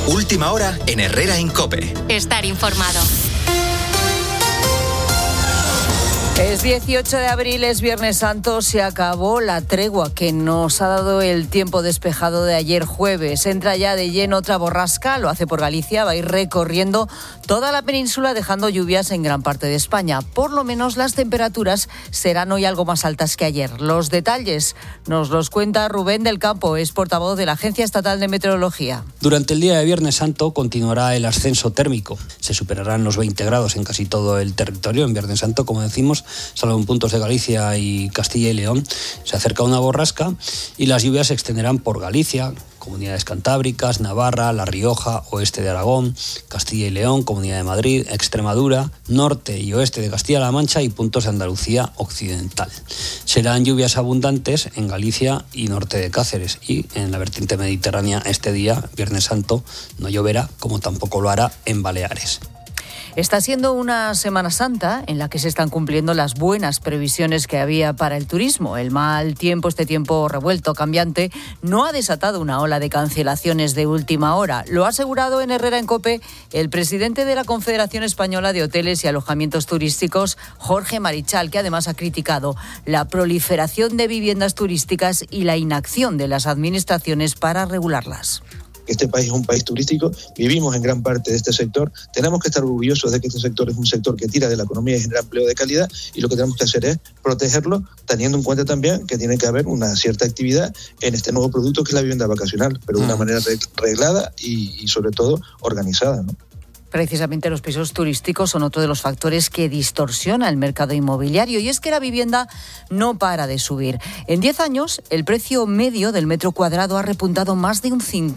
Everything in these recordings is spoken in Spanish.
Última hora en Herrera en COPE. Estar informado. Es 18 de abril, es Viernes Santo, se acabó la tregua que nos ha dado el tiempo despejado de ayer jueves. Entra ya de lleno otra borrasca, lo hace por Galicia, va a ir recorriendo toda la península dejando lluvias en gran parte de España. Por lo menos las temperaturas serán hoy algo más altas que ayer. Los detalles nos los cuenta Rubén del Campo, es portavoz de la Agencia Estatal de Meteorología. Durante el día de Viernes Santo continuará el ascenso térmico. Se superarán los 20 grados en casi todo el territorio en Viernes Santo, como decimos, salvo en puntos de Galicia y Castilla y León. Se acerca una borrasca y las lluvias se extenderán por Galicia, comunidades cantábricas, Navarra, La Rioja, oeste de Aragón, Castilla y León, Comunidad de Madrid, Extremadura, norte y oeste de Castilla-La Mancha y puntos de Andalucía occidental. Serán lluvias abundantes en Galicia y norte de Cáceres, y en la vertiente mediterránea este día, Viernes Santo, no lloverá, como tampoco lo hará en Baleares. Está siendo una Semana Santa en la que se están cumpliendo las buenas previsiones que había para el turismo. El mal tiempo, este tiempo revuelto, cambiante, no ha desatado una ola de cancelaciones de última hora. Lo ha asegurado en Herrera en COPE el presidente de la Confederación Española de Hoteles y Alojamientos Turísticos, Jorge Marichal, que además ha criticado la proliferación de viviendas turísticas y la inacción de las administraciones para regularlas. Este país es un país turístico, vivimos en gran parte de este sector, tenemos que estar orgullosos de que este sector es un sector que tira de la economía y genera empleo de calidad, y lo que tenemos que hacer es protegerlo, teniendo en cuenta también que tiene que haber una cierta actividad en este nuevo producto que es la vivienda vacacional, pero de una manera reglada y sobre todo organizada, ¿no? Precisamente los pisos turísticos son otro de los factores que distorsiona el mercado inmobiliario, y es que la vivienda no para de subir. En 10 años, el precio medio del metro cuadrado ha repuntado más de un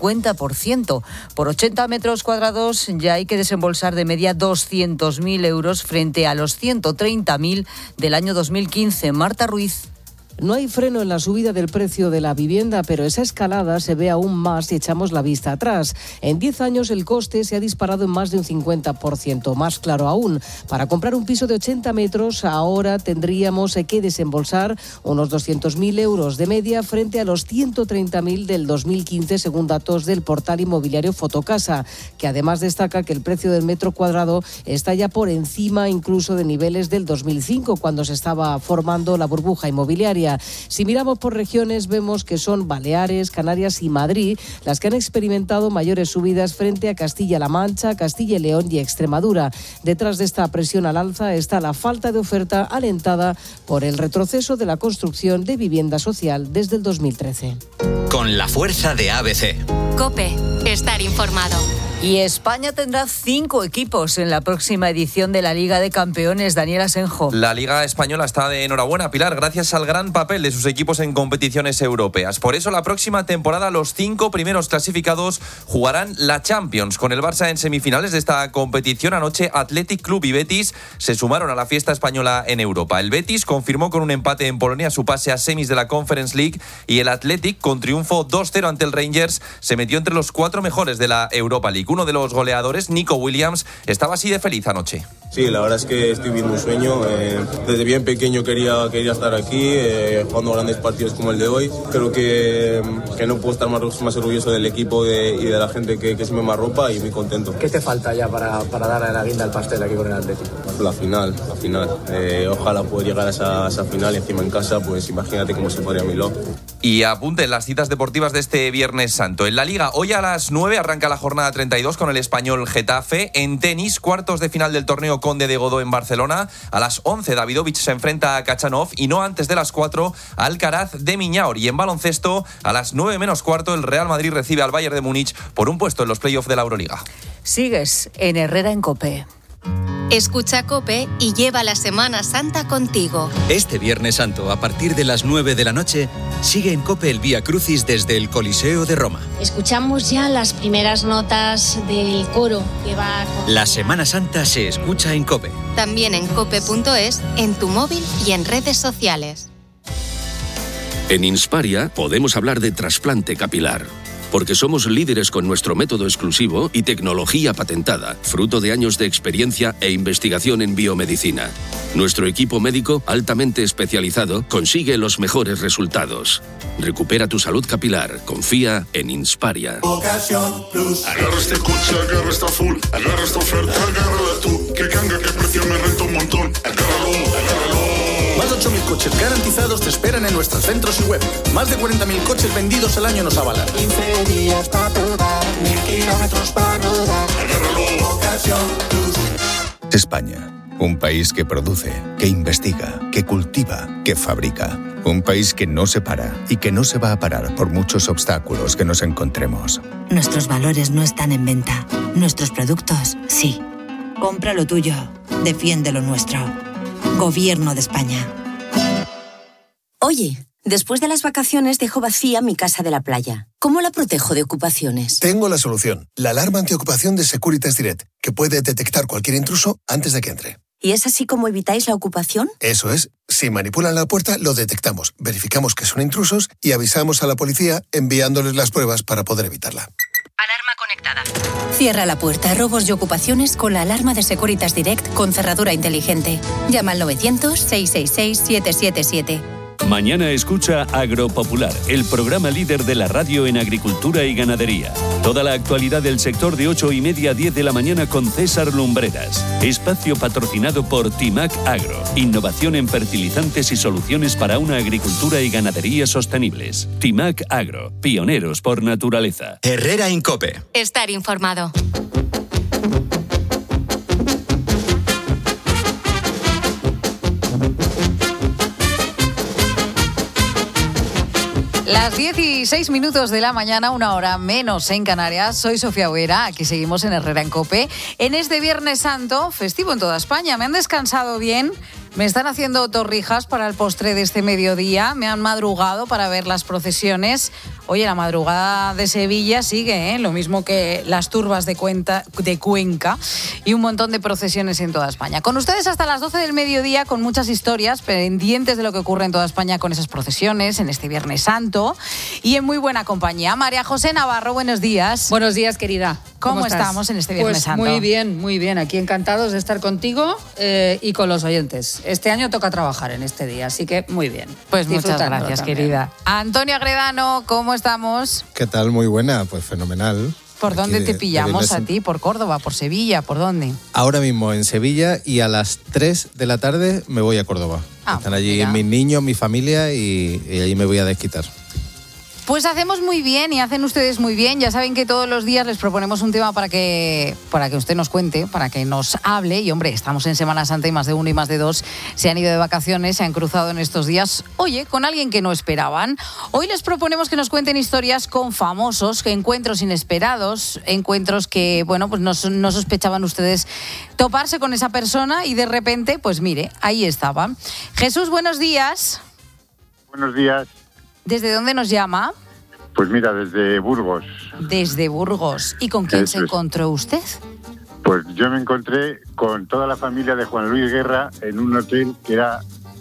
50%. Por 80 metros cuadrados ya hay que desembolsar de media 200.000 euros frente a los 130.000 del año 2015. Marta Ruiz. No hay freno en la subida del precio de la vivienda, pero esa escalada se ve aún más si echamos la vista atrás. En 10 años el coste se ha disparado en más de un 50%. Más claro aún, para comprar un piso de 80 metros ahora tendríamos que desembolsar unos 200.000 euros de media frente a los 130.000 del 2015, según datos del portal inmobiliario Fotocasa, que además destaca que el precio del metro cuadrado está ya por encima incluso de niveles del 2005, cuando se estaba formando la burbuja inmobiliaria. Si miramos por regiones, vemos que son Baleares, Canarias y Madrid las que han experimentado mayores subidas frente a Castilla-La Mancha, Castilla y León y Extremadura. Detrás de esta presión al alza está la falta de oferta alentada por el retroceso de la construcción de vivienda social desde el 2013. Con la fuerza de ABC. COPE. Estar informado. Y España tendrá 5 equipos en la próxima edición de la Liga de Campeones. Daniel Asenjo. La Liga Española está de enhorabuena, Pilar, gracias al gran papel de sus equipos en competiciones europeas. Por eso la próxima temporada los 5 primeros clasificados jugarán la Champions. Con el Barça en semifinales de esta competición, anoche Athletic Club y Betis se sumaron a la fiesta española en Europa. El Betis confirmó con un empate en Polonia su pase a semis de la Conference League, y el Athletic, con triunfo 2-0 ante el Rangers, se metió entre los 4 mejores de la Europa League. Uno de los goleadores, Nico Williams, estaba así de feliz anoche. Sí, la verdad es que estoy viviendo un sueño. Desde bien pequeño quería estar aquí, jugando grandes partidos como el de hoy. Creo que no puedo estar más orgulloso del equipo y de la gente que se me arropa, y muy contento. ¿Qué te falta ya para dar la guinda al pastel aquí con el Atlético? La final. Ojalá pueda llegar a esa final, y encima en casa, pues imagínate cómo se podría a mi lado. Y apunten las citas deportivas de este Viernes Santo. En la Liga, hoy a las 9 arranca la jornada 32 con el Español Getafe. En tenis, cuartos de final del torneo Conde de Godó en Barcelona. A las 11 Davidovich se enfrenta a Kachanov, y no antes de las 4 Alcaraz de Miñaur. Y en baloncesto, a las 9 menos cuarto el Real Madrid recibe al Bayern de Múnich por un puesto en los playoffs de la Euroliga. Sigues en Herrera en COPE. Escucha COPE y lleva la Semana Santa contigo. Este Viernes Santo, a partir de las 9 de la noche, sigue en COPE el Vía Crucis desde el Coliseo de Roma. Escuchamos ya las primeras notas del coro que va con... La Semana Santa se escucha en COPE. También en cope.es, en tu móvil y en redes sociales. En Insparia podemos hablar de trasplante capilar, porque somos líderes con nuestro método exclusivo y tecnología patentada, fruto de años de experiencia e investigación en biomedicina. Nuestro equipo médico, altamente especializado, consigue los mejores resultados. Recupera tu salud capilar. Confía en Insparia. Ocasión Plus. Agarra este coche, agarra esta full, agarra esta oferta, agárrala tú. Que ganga, que precio, me renta un montón. Agárralo, agárralo. Más de 8.000 coches garantizados te esperan en nuestros centros y web. Más de 40.000 coches vendidos al año nos avalan. 15 días para probar, 1.000 kilómetros para rodar. Agárralo, Ocasión Plus. España, un país que produce, que investiga, que cultiva, que fabrica. Un país que no se para y que no se va a parar por muchos obstáculos que nos encontremos. Nuestros valores no están en venta. Nuestros productos, sí. Compra lo tuyo. Defiende lo nuestro. Gobierno de España. Oye, después de las vacaciones dejo vacía mi casa de la playa. ¿Cómo la protejo de ocupaciones? Tengo la solución. La alarma antiocupación de Securitas Direct, que puede detectar cualquier intruso antes de que entre. ¿Y es así como evitáis la ocupación? Eso es. Si manipulan la puerta, lo detectamos, verificamos que son intrusos y avisamos a la policía enviándoles las pruebas para poder evitarla. Alarma conectada. Cierra la puerta a robos y ocupaciones con la alarma de Securitas Direct con cerradura inteligente. Llama al 900-666-777. Mañana escucha Agropopular, el programa líder de la radio en agricultura y ganadería. Toda la actualidad del sector de 8:30 a 10 de la mañana con César Lumbreras. Espacio patrocinado por Timac Agro. Innovación en fertilizantes y soluciones para una agricultura y ganadería sostenibles. Timac Agro, pioneros por naturaleza. Herrera Incope. Estar informado. Las 16 minutos de la mañana, 1 hora menos en Canarias. Soy Sofía Huera, aquí seguimos en Herrera en COPE. En este Viernes Santo, festivo en toda España. ¿Me han descansado bien? Me están haciendo torrijas para el postre de este mediodía. Me han madrugado para ver las procesiones. Oye, la madrugada de Sevilla sigue, ¿eh? Lo mismo que las turbas de Cuenca y un montón de procesiones en toda España. Con ustedes hasta las 12 del mediodía con muchas historias pendientes de lo que ocurre en toda España con esas procesiones en este Viernes Santo y en muy buena compañía. María José Navarro, buenos días. Buenos días, querida. ¿Cómo estamos en este Viernes Santo? Muy bien, muy bien. Aquí encantados de estar contigo y con los oyentes. Este año toca trabajar en este día, así que muy bien. Pues muchas gracias, también. querida. Antonio Agredano, ¿cómo estamos? ¿Qué tal? Muy buena, pues fenomenal. ¿Por dónde te pillamos a ti? ¿Por Córdoba? ¿Por Sevilla? ¿Por dónde? Ahora mismo en Sevilla y a las 3 de la tarde me voy a Córdoba. Están allí mis niños, mi familia y allí me voy a desquitar. Pues hacemos muy bien y hacen ustedes muy bien. Ya saben que todos los días les proponemos un tema para que usted nos cuente, para que nos hable. Y hombre, estamos en Semana Santa y más de uno y más de dos se han ido de vacaciones, se han cruzado en estos días, oye, con alguien que no esperaban. Hoy les proponemos que nos cuenten historias con famosos, encuentros inesperados, encuentros que, bueno, pues no sospechaban ustedes toparse con esa persona y de repente, pues mire, ahí estaba. Jesús, buenos días. Buenos días. ¿Desde dónde nos llama? Pues mira, desde Burgos. Desde Burgos. ¿Y con quién se encontró usted? Pues yo me encontré con toda la familia de Juan Luis Guerra en un hotel que era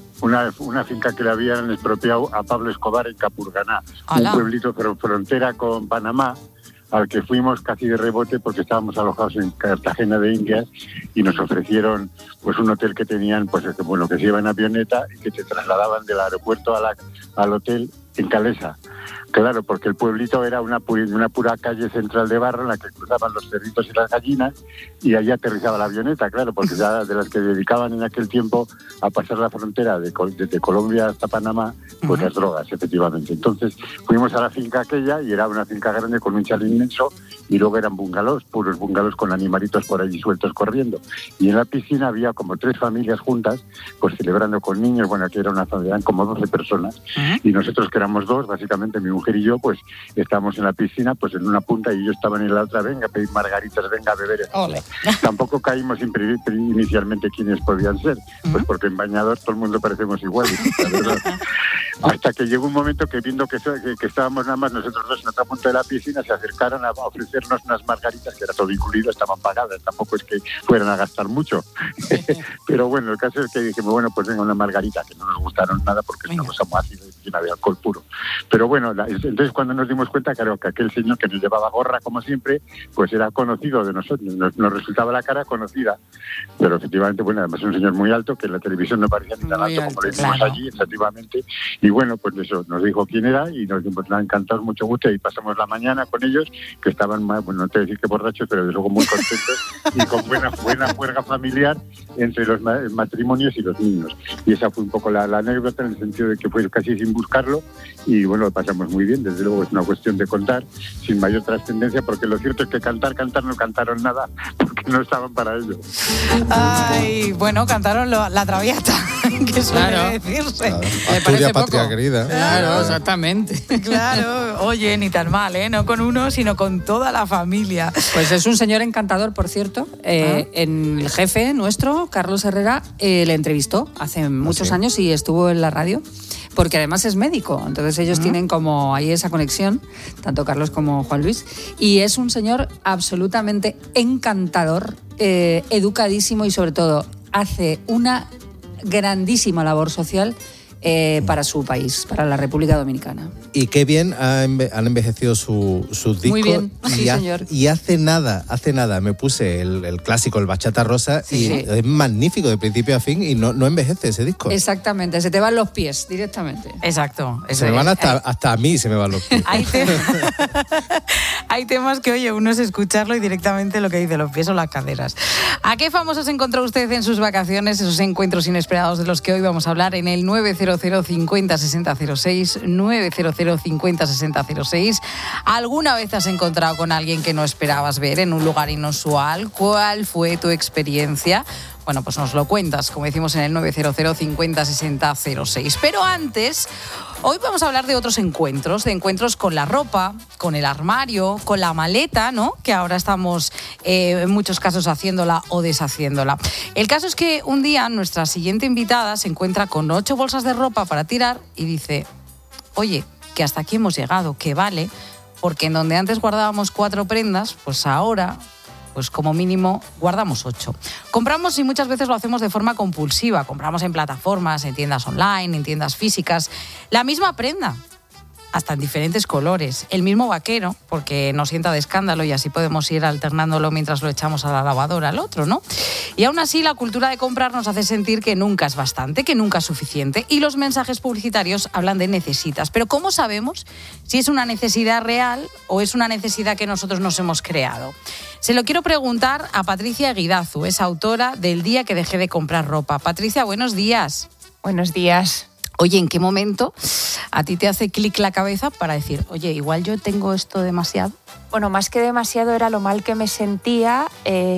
una finca que le habían expropiado a Pablo Escobar en Capurganá, un pueblito frontera con Panamá, al que fuimos casi de rebote porque estábamos alojados en Cartagena de Indias y nos ofrecieron pues un hotel que tenían, pues bueno, que se iba en avioneta y que te trasladaban del aeropuerto al hotel en Calesa. Claro, porque el pueblito era una pura calle central de barro en la que cruzaban los cerditos y las gallinas y allí aterrizaba la avioneta, claro, porque ya de las que dedicaban en aquel tiempo a pasar la frontera desde Colombia hasta Panamá, pues las drogas, efectivamente. Entonces fuimos a la finca aquella y era una finca grande con un chalet inmenso y luego eran bungalows, puros bungalows con animalitos por allí sueltos corriendo. Y en la piscina había como 3 familias juntas, pues celebrando con niños, bueno, aquí era una familia, eran como 12 personas y nosotros que éramos 2, básicamente mi mujer y yo, pues estábamos en la piscina, pues en una punta y ellos estaban en la otra, venga a pedir margaritas, venga a beber. Tampoco caímos inicialmente quiénes podían ser, pues porque en bañador todo el mundo parecemos iguales, la verdad. Hasta que llegó un momento que viendo que estábamos nada más nosotros 2 en otra punta de la piscina, se acercaron a ofrecernos unas margaritas, que era todo incluido, estaban pagadas, tampoco es que fueran a gastar mucho. Pero bueno, el caso es que dijimos, bueno, pues venga una margarita, que no nos gustaron nada porque es una cosa muy ácida. llena de alcohol puro. Pero bueno, entonces cuando nos dimos cuenta, claro, que aquel señor que nos llevaba gorra como siempre, pues era conocido de nosotros, nos resultaba la cara conocida. Pero efectivamente, bueno, además es un señor muy alto, que en la televisión no parecía ni tan alto como lo vimos allí, efectivamente. Y bueno, pues eso, nos dijo quién era y nos dimos encantados, mucho gusto, y pasamos la mañana con ellos, que estaban, bueno, no te voy a decir que borrachos, pero de luego muy contentos y con buena juerga familiar entre los matrimonios y los niños. Y esa fue un poco la anécdota, en el sentido de que fue casi sin buscarlo, y bueno, lo pasamos muy bien. Desde luego es una cuestión de contar sin mayor trascendencia, porque lo cierto es que cantar no cantaron nada, porque no estaban para ello. Ay, bueno, cantaron la Traviata, que suele decirse. Claro. Asturias, patria querida. Claro, exactamente. Claro, oye, ni tan mal, ¿eh? No con uno, sino con toda la familia. Pues es un señor encantador, por cierto. En el jefe nuestro, Carlos Herrera, le entrevistó hace muchos años y estuvo en la radio, porque además es médico. Entonces ellos tienen como ahí esa conexión, tanto Carlos como Juan Luis. Y es un señor absolutamente encantador, educadísimo, y sobre todo hace una grandísima labor social para su país, para la República Dominicana. Y qué bien han envejecido sus discos. Muy bien, sí, señor. Y hace nada me puse el clásico, el Bachata Rosa, y es magnífico de principio a fin, y no envejece ese disco. Exactamente, se te van los pies directamente. Exacto. Se me van hasta a mí se me van los pies. Hay temas que, oye, uno es escucharlo y directamente lo que dice los pies o las caderas. ¿A qué famosos encontró usted en sus vacaciones, esos encuentros inesperados de los que hoy vamos a hablar en el 900 50 60 06, 900 50 60 06? ¿Alguna vez has encontrado con alguien que no esperabas ver en un lugar inusual? ¿Cuál fue tu experiencia? Bueno, pues nos lo cuentas, como decimos, en el 900 50 60 06. Pero antes, hoy vamos a hablar de otros encuentros, de encuentros con la ropa, con el armario, con la maleta, ¿no? Que ahora estamos en muchos casos haciéndola o deshaciéndola. El caso es que un día nuestra siguiente invitada se encuentra con 8 bolsas de ropa para tirar y dice: oye, que hasta aquí hemos llegado, que vale, porque en donde antes guardábamos 4 prendas, pues ahora, pues como mínimo guardamos 8. Compramos, y muchas veces lo hacemos de forma compulsiva. Compramos en plataformas, en tiendas online, en tiendas físicas, la misma prenda, hasta en diferentes colores, el mismo vaquero, porque nos sienta de escándalo y así podemos ir alternándolo mientras lo echamos a la lavadora al otro, ¿no? Y aún así la cultura de comprar nos hace sentir que nunca es bastante, que nunca es suficiente, y los mensajes publicitarios hablan de necesitas. Pero ¿cómo sabemos si es una necesidad real o es una necesidad que nosotros nos hemos creado? Se lo quiero preguntar a Patricia Guidazu, es autora del Día que dejé de comprar ropa. Patricia, buenos días. Buenos días. Oye, ¿en qué momento a ti te hace clic la cabeza para decir, oye, igual yo tengo esto demasiado? Bueno, más que demasiado era lo mal que me sentía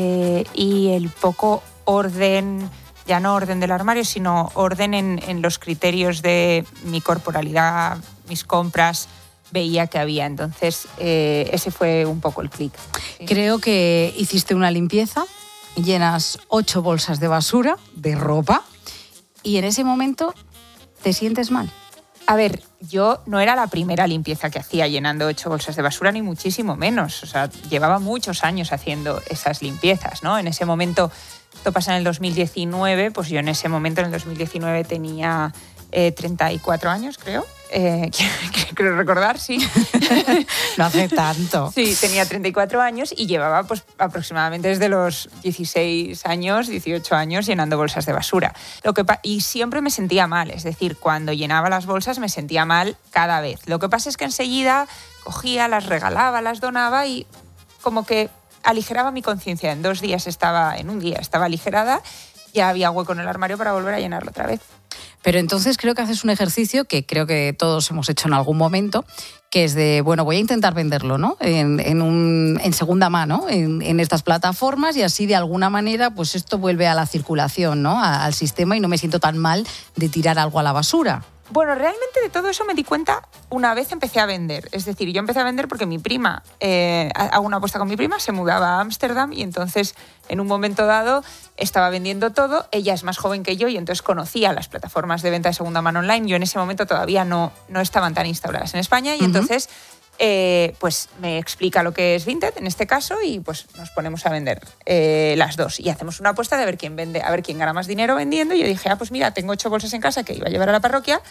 y el poco orden, ya no orden del armario, sino orden en los criterios de mi corporalidad, mis compras, veía que había. Entonces, ese fue un poco el clic. Sí. Creo que hiciste una limpieza, llenas 8 bolsas de basura, de ropa, y en ese momento ¿te sientes mal? A ver, yo no era la primera limpieza que hacía llenando 8 bolsas de basura, ni muchísimo menos. O sea, llevaba muchos años haciendo esas limpiezas, ¿no? En ese momento, esto pasa en el 2019, pues yo en ese momento, en el 2019, tenía 34 años, creo. Creo recordar, sí. No hace tanto. Sí, tenía 34 años y llevaba pues aproximadamente desde los 16 años, 18 años llenando bolsas de basura. Y siempre me sentía mal, es decir, cuando llenaba las bolsas me sentía mal cada vez. Lo que pasa es que enseguida cogía, las regalaba, las donaba y como que aligeraba mi conciencia. En un día estaba aligerada, ya había hueco en el armario para volver a llenarlo otra vez. Pero entonces creo que haces un ejercicio que creo que todos hemos hecho en algún momento, que es de, bueno, voy a intentar venderlo, ¿no? En segunda mano, en estas plataformas, y así de alguna manera pues esto vuelve a la circulación, ¿no? Al sistema, y no me siento tan mal de tirar algo a la basura. Bueno, realmente de todo eso me di cuenta una vez empecé a vender. Es decir, yo empecé a vender porque mi prima, hago una apuesta con mi prima, se mudaba a Ámsterdam y entonces en un momento dado estaba vendiendo todo. Ella es más joven que yo y entonces conocía las plataformas de venta de segunda mano online. Yo en ese momento todavía no estaban tan instauradas en España y entonces pues me explica lo que es Vinted en este caso y pues nos ponemos a vender las dos y hacemos una apuesta de ver quién vende, a ver quién gana más dinero vendiendo. Y yo dije, pues mira, tengo 8 bolsas en casa que iba a llevar a la parroquia,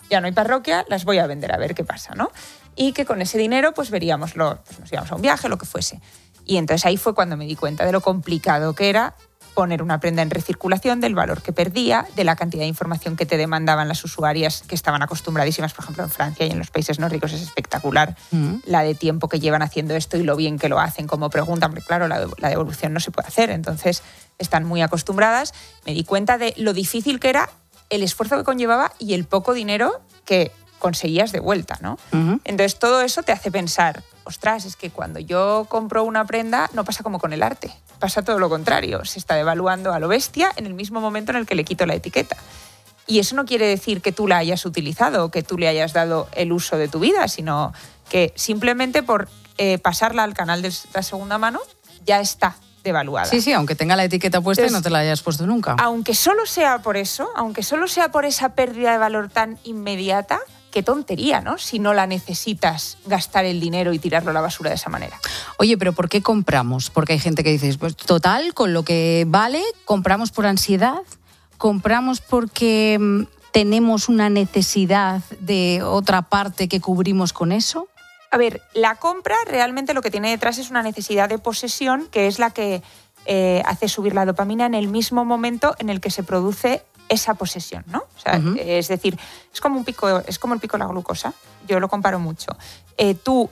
ya no hay parroquia, las voy a vender a ver qué pasa, ¿no? Y que con ese dinero pues veríamos, pues nos íbamos a un viaje, lo que fuese. Y entonces ahí fue cuando me di cuenta de lo complicado que era poner una prenda en recirculación, del valor que perdía, de la cantidad de información que te demandaban las usuarias que estaban acostumbradísimas, por ejemplo, en Francia y en los países nórdicos es espectacular la de tiempo que llevan haciendo esto y lo bien que lo hacen, como preguntan, porque claro, la devolución no se puede hacer, entonces están muy acostumbradas. Me di cuenta de lo difícil que era, el esfuerzo que conllevaba y el poco dinero que conseguías de vuelta, ¿no? Entonces todo eso te hace pensar, ostras, es que cuando yo compro una prenda no pasa como con el arte, pasa todo lo contrario, se está devaluando a lo bestia en el mismo momento en el que le quito la etiqueta. Y eso no quiere decir que tú la hayas utilizado o que tú le hayas dado el uso de tu vida, sino que simplemente por pasarla al canal de la segunda mano ya está devaluada. Sí, aunque tenga la etiqueta puesta. Entonces, y no te la hayas puesto nunca. Aunque solo sea por eso, aunque solo sea por esa pérdida de valor tan inmediata, qué tontería, ¿no? Si no la necesitas gastar el dinero y tirarlo a la basura de esa manera. Oye, pero ¿por qué compramos? Porque hay gente que dice, pues total, con lo que vale, compramos por ansiedad, compramos porque tenemos una necesidad de otra parte que cubrimos con eso. A ver, la compra realmente lo que tiene detrás es una necesidad de posesión, que es la que hace subir la dopamina en el mismo momento en el que se produce esa posesión, ¿no? O sea, es decir, es como el pico de la glucosa. Yo lo comparo mucho. Tú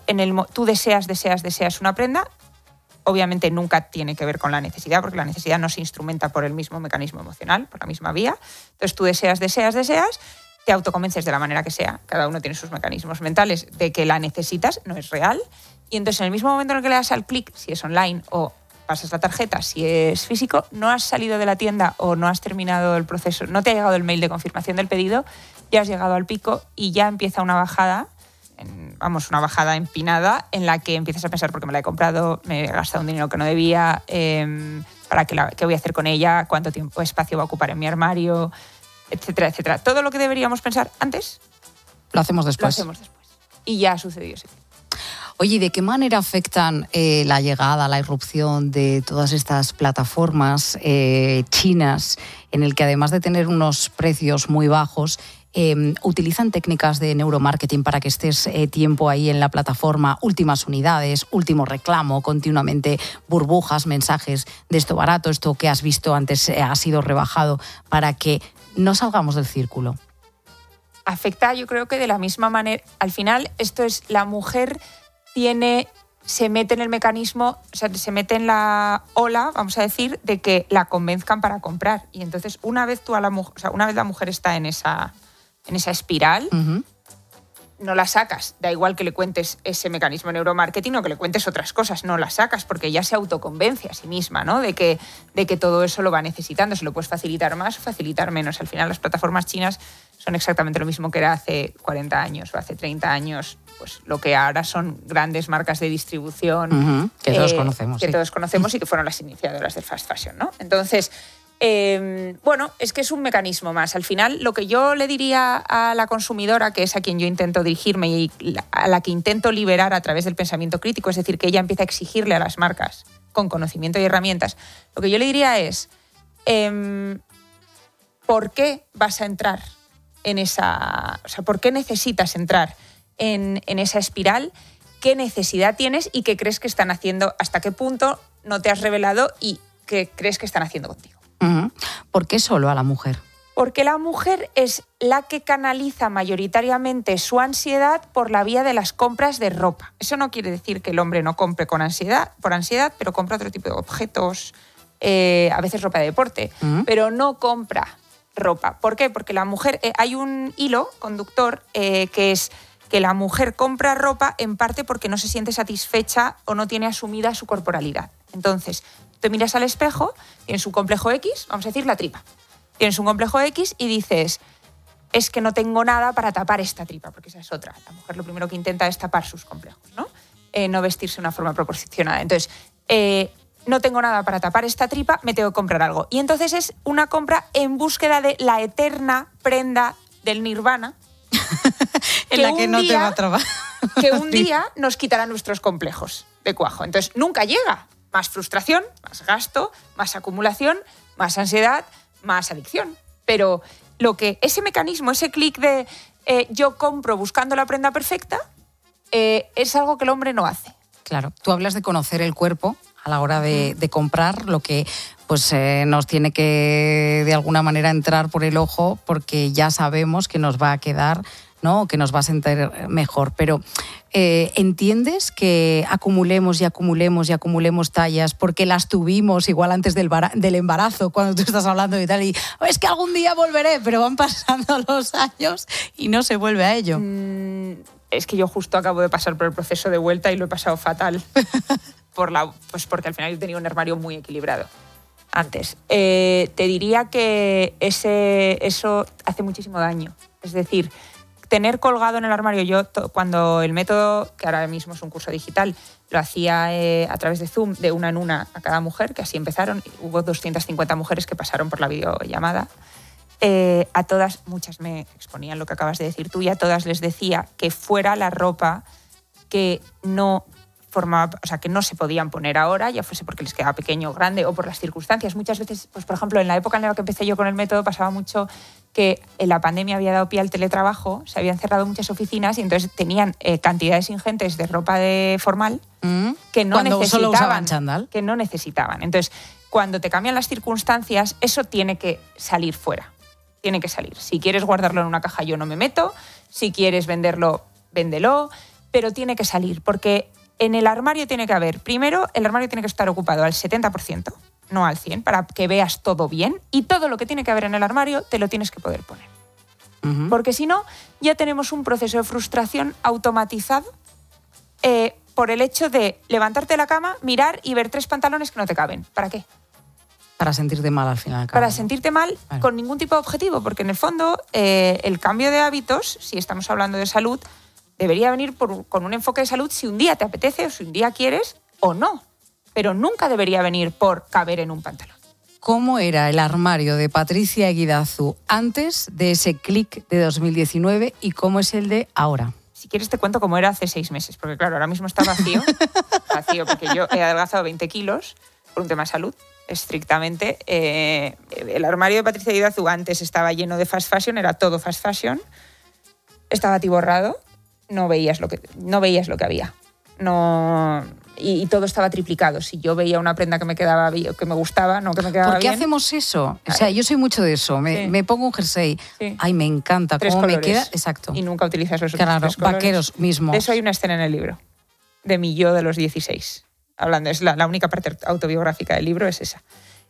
deseas una prenda. Obviamente nunca tiene que ver con la necesidad, porque la necesidad no se instrumenta por el mismo mecanismo emocional, por la misma vía. Entonces tú deseas, te autoconvences de la manera que sea. Cada uno tiene sus mecanismos mentales de que la necesitas, no es real. Y entonces en el mismo momento en el que le das al clic, si es online o pasas la tarjeta, si es físico, no has salido de la tienda o no has terminado el proceso, no te ha llegado el mail de confirmación del pedido, ya has llegado al pico y ya empieza una bajada, una bajada empinada en la que empiezas a pensar, ¿por qué me la he comprado? Me he gastado un dinero que no debía, ¿para qué voy a hacer con ella? ¿Cuánto espacio va a ocupar en mi armario? Etcétera, etcétera. Todo lo que deberíamos pensar antes, lo hacemos después. Y ya ha sucedido ese. Oye, ¿de qué manera afectan la llegada, la irrupción de todas estas plataformas chinas, en el que además de tener unos precios muy bajos, utilizan técnicas de neuromarketing para que estés tiempo ahí en la plataforma, últimas unidades, último reclamo, continuamente burbujas, mensajes de esto barato, esto que has visto antes ha sido rebajado, para que no salgamos del círculo? Afecta, yo creo que de la misma manera. Al final, esto es la mujer se mete en el mecanismo, o sea, se mete en la ola, vamos a decir, de que la convenzcan para comprar. Y entonces, una vez la mujer está en esa espiral, no la sacas. Da igual que le cuentes ese mecanismo de neuromarketing o que le cuentes otras cosas, no la sacas porque ella se autoconvence a sí misma, ¿no? De que todo eso lo va necesitando. Se lo puedes facilitar más o facilitar menos. Al final, las plataformas chinas son exactamente lo mismo que era hace 40 años o hace 30 años. Pues lo que ahora son grandes marcas de distribución que todos conocemos. Que todos conocemos y que fueron las iniciadoras del fast fashion, ¿no? Entonces, es que es un mecanismo más. Al final, lo que yo le diría a la consumidora, que es a quien yo intento dirigirme y a la que intento liberar a través del pensamiento crítico, es decir, que ella empieza a exigirle a las marcas con conocimiento y herramientas, lo que yo le diría es, ¿por qué vas a entrar en esa... O sea, ¿por qué necesitas entrar en esa espiral? ¿Qué necesidad tienes y qué crees que están haciendo? ¿Hasta qué punto no te has revelado y qué crees que están haciendo contigo? ¿Por qué solo a la mujer? Porque la mujer es la que canaliza mayoritariamente su ansiedad por la vía de las compras de ropa. Eso no quiere decir que el hombre no compre por ansiedad, pero compra otro tipo de objetos, a veces ropa de deporte, pero no compra ropa. ¿Por qué? Porque la mujer, hay un hilo conductor que es que la mujer compra ropa en parte porque no se siente satisfecha o no tiene asumida su corporalidad. Entonces, te miras al espejo, tienes un complejo X, vamos a decir la tripa. Tienes un complejo X y dices, es que no tengo nada para tapar esta tripa, porque esa es otra. La mujer lo primero que intenta es tapar sus complejos, ¿no? No vestirse de una forma proporcionada. Entonces, no tengo nada para tapar esta tripa, me tengo que comprar algo. Y entonces es una compra en búsqueda de la eterna prenda del nirvana, en la que no te va a trabajar. Que un día nos quitará nuestros complejos de cuajo. Entonces, nunca llega. Más frustración, más gasto, más acumulación, más ansiedad, más adicción. Pero ese mecanismo, ese clic de yo compro buscando la prenda perfecta, es algo que el hombre no hace. Claro, tú hablas de conocer el cuerpo a la hora de comprar, lo que pues nos tiene que de alguna manera entrar por el ojo, porque ya sabemos que nos va a quedar, ¿no? Que nos va a sentir mejor. Pero ¿entiendes que acumulemos y acumulemos y acumulemos tallas porque las tuvimos igual antes del embarazo, cuando tú estás hablando y tal, y es que algún día volveré, pero van pasando los años y no se vuelve a ello? Es que yo justo acabo de pasar por el proceso de vuelta y lo he pasado fatal. Porque al final yo tenía un armario muy equilibrado antes. Te diría que eso hace muchísimo daño. Es decir, tener colgado en el armario, yo cuando el método, que ahora mismo es un curso digital, lo hacía a través de Zoom, de una en una a cada mujer, que así empezaron. Hubo 250 mujeres que pasaron por la videollamada. A todas, muchas me exponían lo que acabas de decir tú, y a todas les decía que fuera la ropa que no formaba, o sea, que no se podían poner ahora, ya fuese porque les quedaba pequeño o grande o por las circunstancias. Muchas veces, pues por ejemplo, en la época en la que empecé yo con el método pasaba mucho que en la pandemia había dado pie al teletrabajo, se habían cerrado muchas oficinas y entonces tenían cantidades ingentes de ropa formal que no necesitaban. Solo usaban chándal. Que no necesitaban. Entonces, cuando te cambian las circunstancias, eso tiene que salir fuera. Tiene que salir. Si quieres guardarlo en una caja, yo no me meto. Si quieres venderlo, véndelo. Pero tiene que salir, porque en el armario tiene que haber, primero, el armario tiene que estar ocupado al 70%, no al 100%, para que veas todo bien. Y todo lo que tiene que haber en el armario te lo tienes que poder poner. Porque si no, ya tenemos un proceso de frustración automatizado por el hecho de levantarte de la cama, mirar y ver 3 pantalones que no te caben. ¿Para qué? Para sentirte mal al final. Para sentirte mal con ningún tipo de objetivo, porque en el fondo el cambio de hábitos, si estamos hablando de salud, debería venir con un enfoque de salud si un día te apetece o si un día quieres o no, pero nunca debería venir por caber en un pantalón. ¿Cómo era el armario de Patricia Eguidazu antes de ese clic de 2019 y cómo es el de ahora? Si quieres te cuento cómo era hace 6 meses, porque claro, ahora mismo está vacío, porque yo he adelgazado 20 kilos por un tema de salud. Estrictamente, el armario de Patricia Eguidazu antes estaba lleno de fast fashion, era todo fast fashion, estaba atiborrado, no veías lo que había, y todo estaba triplicado. Si yo veía una prenda que me quedaba bien, que me gustaba, no que me quedaba bien. ¿Por qué hacemos eso? O sea, yo soy mucho de eso. Me pongo un jersey, ay, me encanta 3 cómo colores, me queda, exacto. Y nunca utilizas los otros 3 colores. Vaqueros mismos. De eso hay una escena en el libro, de mi yo de los 16. Hablando, es la única parte autobiográfica del libro, es esa.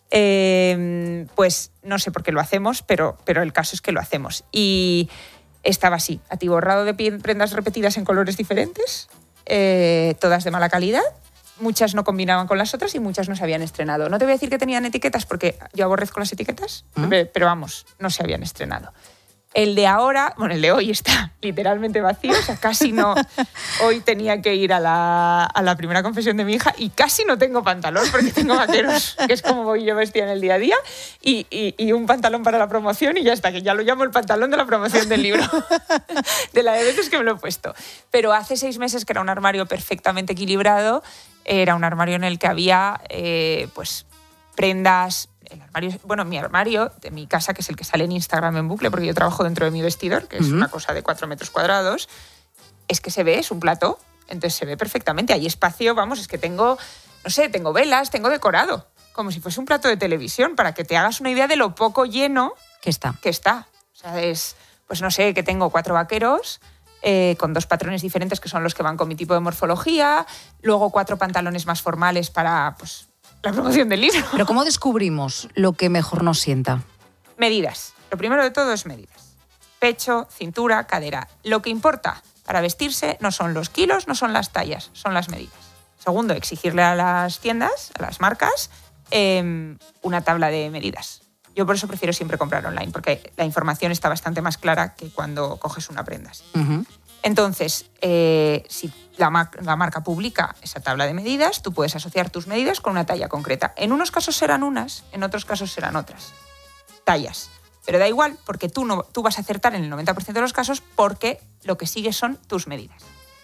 Pues no sé por qué lo hacemos, pero el caso es que lo hacemos. Y estaba así, atiborrado de prendas repetidas en colores diferentes, todas de mala calidad. Muchas no combinaban con las otras y muchas no se habían estrenado. No te voy a decir que tenían etiquetas porque yo aborrezco las etiquetas, pero vamos, no se habían estrenado. El de ahora, bueno, el de hoy está literalmente vacío, o sea, casi no. Hoy tenía que ir a la primera confesión de mi hija y casi no tengo pantalón porque tengo vaqueros, que es como voy yo vestida en el día a día, y un pantalón para la promoción y ya está, que ya lo llamo el pantalón de la promoción del libro, de la de veces que me lo he puesto. Pero hace 6 meses que era un armario perfectamente equilibrado, era un armario en el que había, pues, prendas. Mi armario de mi casa, que es el que sale en Instagram en bucle, porque yo trabajo dentro de mi vestidor, que es una cosa de 4 metros cuadrados, es que se ve, es un plató, entonces se ve perfectamente. Hay espacio, vamos, es que tengo velas, tengo decorado, como si fuese un plato de televisión, para que te hagas una idea de lo poco lleno que está. O sea, es, pues no sé, que tengo 4 vaqueros, con 2 patrones diferentes que son los que van con mi tipo de morfología, luego 4 pantalones más formales para, pues, la promoción del libro. Pero ¿cómo descubrimos lo que mejor nos sienta? Medidas. Lo primero de todo es medidas. Pecho, cintura, cadera. Lo que importa para vestirse no son los kilos, no son las tallas, son las medidas. Segundo, exigirle a las tiendas, a las marcas, una tabla de medidas. Yo por eso prefiero siempre comprar online, porque la información está bastante más clara que cuando coges una prenda. Entonces, si la marca publica esa tabla de medidas, tú puedes asociar tus medidas con una talla concreta. En unos casos serán unas, en otros casos serán otras tallas. Pero da igual, porque tú vas a acertar en el 90% de los casos, porque lo que sigue son tus medidas.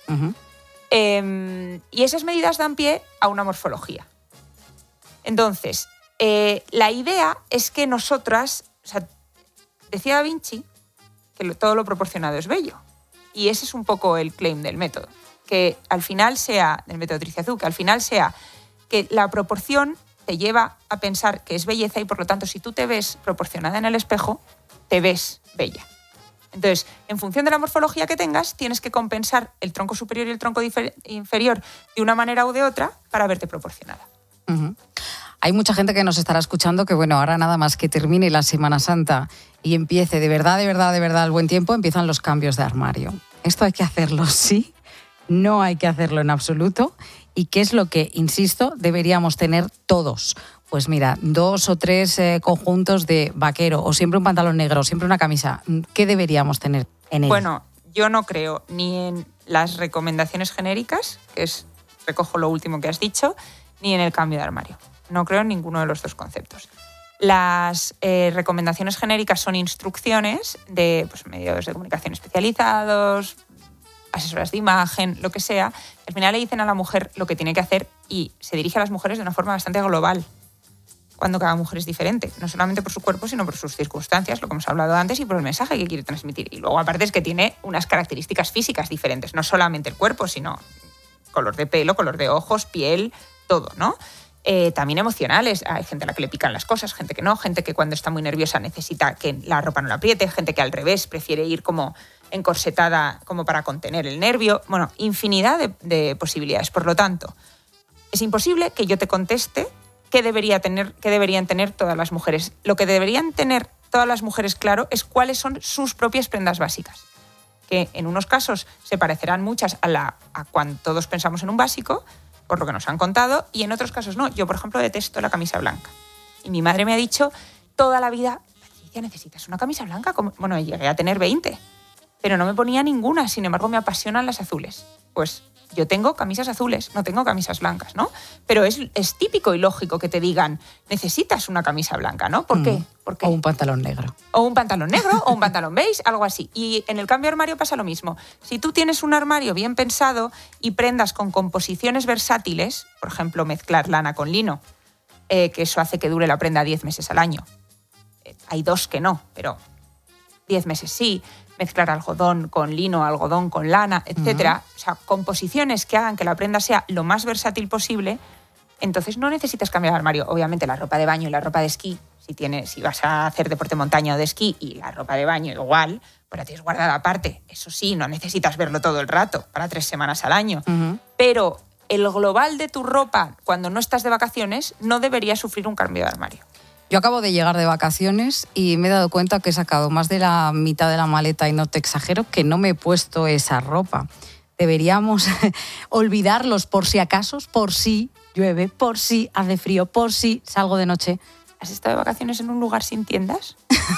Y esas medidas dan pie a una morfología. Entonces, la idea es que nosotras, o sea, decía Da Vinci que todo lo proporcionado es bello. Y ese es un poco el claim del método. Que al final sea, del método Triciazú, que al final sea que la proporción te lleva a pensar que es belleza y por lo tanto si tú te ves proporcionada en el espejo, te ves bella. Entonces, en función de la morfología que tengas, tienes que compensar el tronco superior y el tronco inferior de una manera u de otra para verte proporcionada. Uh-huh. Hay mucha gente que nos estará escuchando que, bueno, ahora nada más que termine la Semana Santa y empiece de verdad el buen tiempo, empiezan los cambios de armario. ¿Esto hay que hacerlo? Sí. No hay que hacerlo en absoluto. ¿Y qué es lo que, insisto, deberíamos tener todos? Pues mira, 2 o 3 conjuntos de vaquero o siempre un pantalón negro, siempre una camisa. ¿Qué deberíamos tener en ello? Bueno, yo no creo ni en las recomendaciones genéricas, que es, recojo lo último que has dicho, ni en el cambio de armario. No creo en ninguno de los dos conceptos. Las recomendaciones genéricas son instrucciones de pues, medios de comunicación especializados, asesoras de imagen, lo que sea. Al final le dicen a la mujer lo que tiene que hacer y se dirige a las mujeres de una forma bastante global, cuando cada mujer es diferente, no solamente por su cuerpo, sino por sus circunstancias, lo que hemos hablado antes, y por el mensaje que quiere transmitir. Y luego, aparte, es que tiene unas características físicas diferentes, no solamente el cuerpo, sino color de pelo, color de ojos, piel, todo, ¿no? También emocionales. Hay gente a la que le pican las cosas, gente que no, gente que cuando está muy nerviosa necesita que la ropa no la apriete, gente que al revés prefiere ir como encorsetada como para contener el nervio. Bueno, infinidad de posibilidades. Por lo tanto, es imposible que yo te conteste qué deberían tener todas las mujeres. Lo que deberían tener todas las mujeres, claro, es cuáles son sus propias prendas básicas, que en unos casos se parecerán muchas a cuando todos pensamos en un básico, por lo que nos han contado, y en otros casos no. Yo, por ejemplo, detesto la camisa blanca. Y mi madre me ha dicho toda la vida, Patricia, ¿necesitas una camisa blanca? Bueno, llegué a tener 20, pero no me ponía ninguna. Sin embargo, me apasionan las azules. Pues yo tengo camisas azules, no tengo camisas blancas, ¿no? Pero es típico y lógico que te digan, necesitas una camisa blanca, ¿no? ¿Por qué? O un pantalón negro. O un pantalón negro, o un pantalón beige, algo así. Y en el cambio de armario pasa lo mismo. Si tú tienes un armario bien pensado y prendas con composiciones versátiles, por ejemplo, mezclar lana con lino, que eso hace que dure la prenda 10 meses al año. Hay 2 que no, pero 10 meses sí. Mezclar algodón con lino, algodón con lana, etcétera. O sea, composiciones que hagan que la prenda sea lo más versátil posible. Entonces no necesitas cambiar de armario. Obviamente la ropa de baño y la ropa de esquí, si vas a hacer deporte montaña o de esquí, y la ropa de baño igual, pues la tienes guardada aparte. Eso sí, no necesitas verlo todo el rato, para 3 semanas al año. Pero el global de tu ropa, cuando no estás de vacaciones, no debería sufrir un cambio de armario. Yo acabo de llegar de vacaciones y me he dado cuenta que he sacado más de la mitad de la maleta, y no te exagero, que no me he puesto esa ropa. Deberíamos olvidarlos por si acaso, por si llueve, por si hace frío, por si salgo de noche. ¿Has estado de vacaciones en un lugar sin tiendas?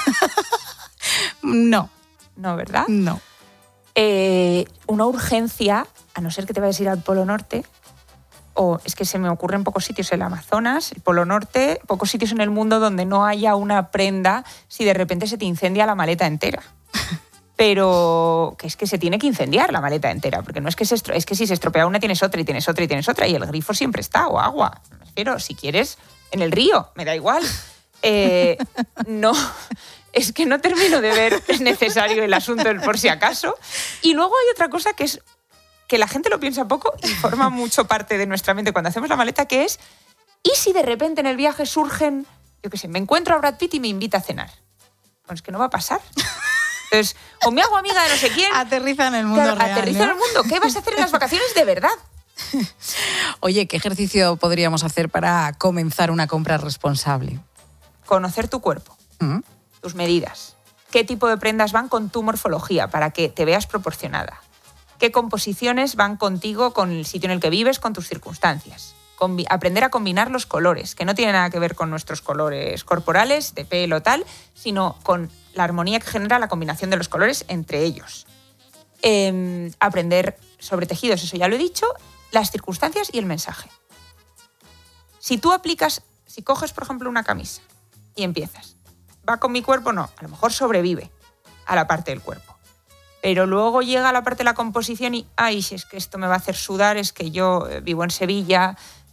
No. No, ¿verdad? No. Una urgencia, a no ser que te vayas a ir al Polo Norte, o es que se me ocurren pocos sitios, el Amazonas, el Polo Norte, pocos sitios en el mundo donde no haya una prenda si de repente se te incendia la maleta entera. Pero que es que se tiene que incendiar la maleta entera, porque no es que es que si se estropea una tienes otra y tienes otra y tienes otra, y el grifo siempre está, o agua. Pero si quieres, en el río, me da igual. No, es que no termino de ver necesario el asunto del por si acaso. Y luego hay otra cosa que es que la gente lo piensa poco y forma mucho parte de nuestra mente cuando hacemos la maleta, que es, ¿y si de repente en el viaje surgen, yo qué sé, me encuentro a Brad Pitt y me invita a cenar? Pues es que no va a pasar. Entonces, o me hago amiga de no sé quién. Aterriza en el mundo real, aterriza, ¿no? En el mundo. ¿Qué vas a hacer en las vacaciones de verdad? Oye, ¿qué ejercicio podríamos hacer para comenzar una compra responsable? Conocer tu cuerpo, tus medidas, qué tipo de prendas van con tu morfología para que te veas proporcionada, qué composiciones van contigo, con el sitio en el que vives, con tus circunstancias. Aprender a combinar los colores, que no tiene nada que ver con nuestros colores corporales, de pelo, tal, sino con la armonía que genera la combinación de los colores entre ellos. Aprender sobre tejidos, eso ya lo he dicho, las circunstancias y el mensaje. Si coges, por ejemplo, una camisa y empiezas, ¿va con mi cuerpo? No, a lo mejor sobrevive a la parte del cuerpo. Pero luego llega la parte de la composición y, ay, si es que esto me va a hacer sudar, es que yo vivo en Sevilla,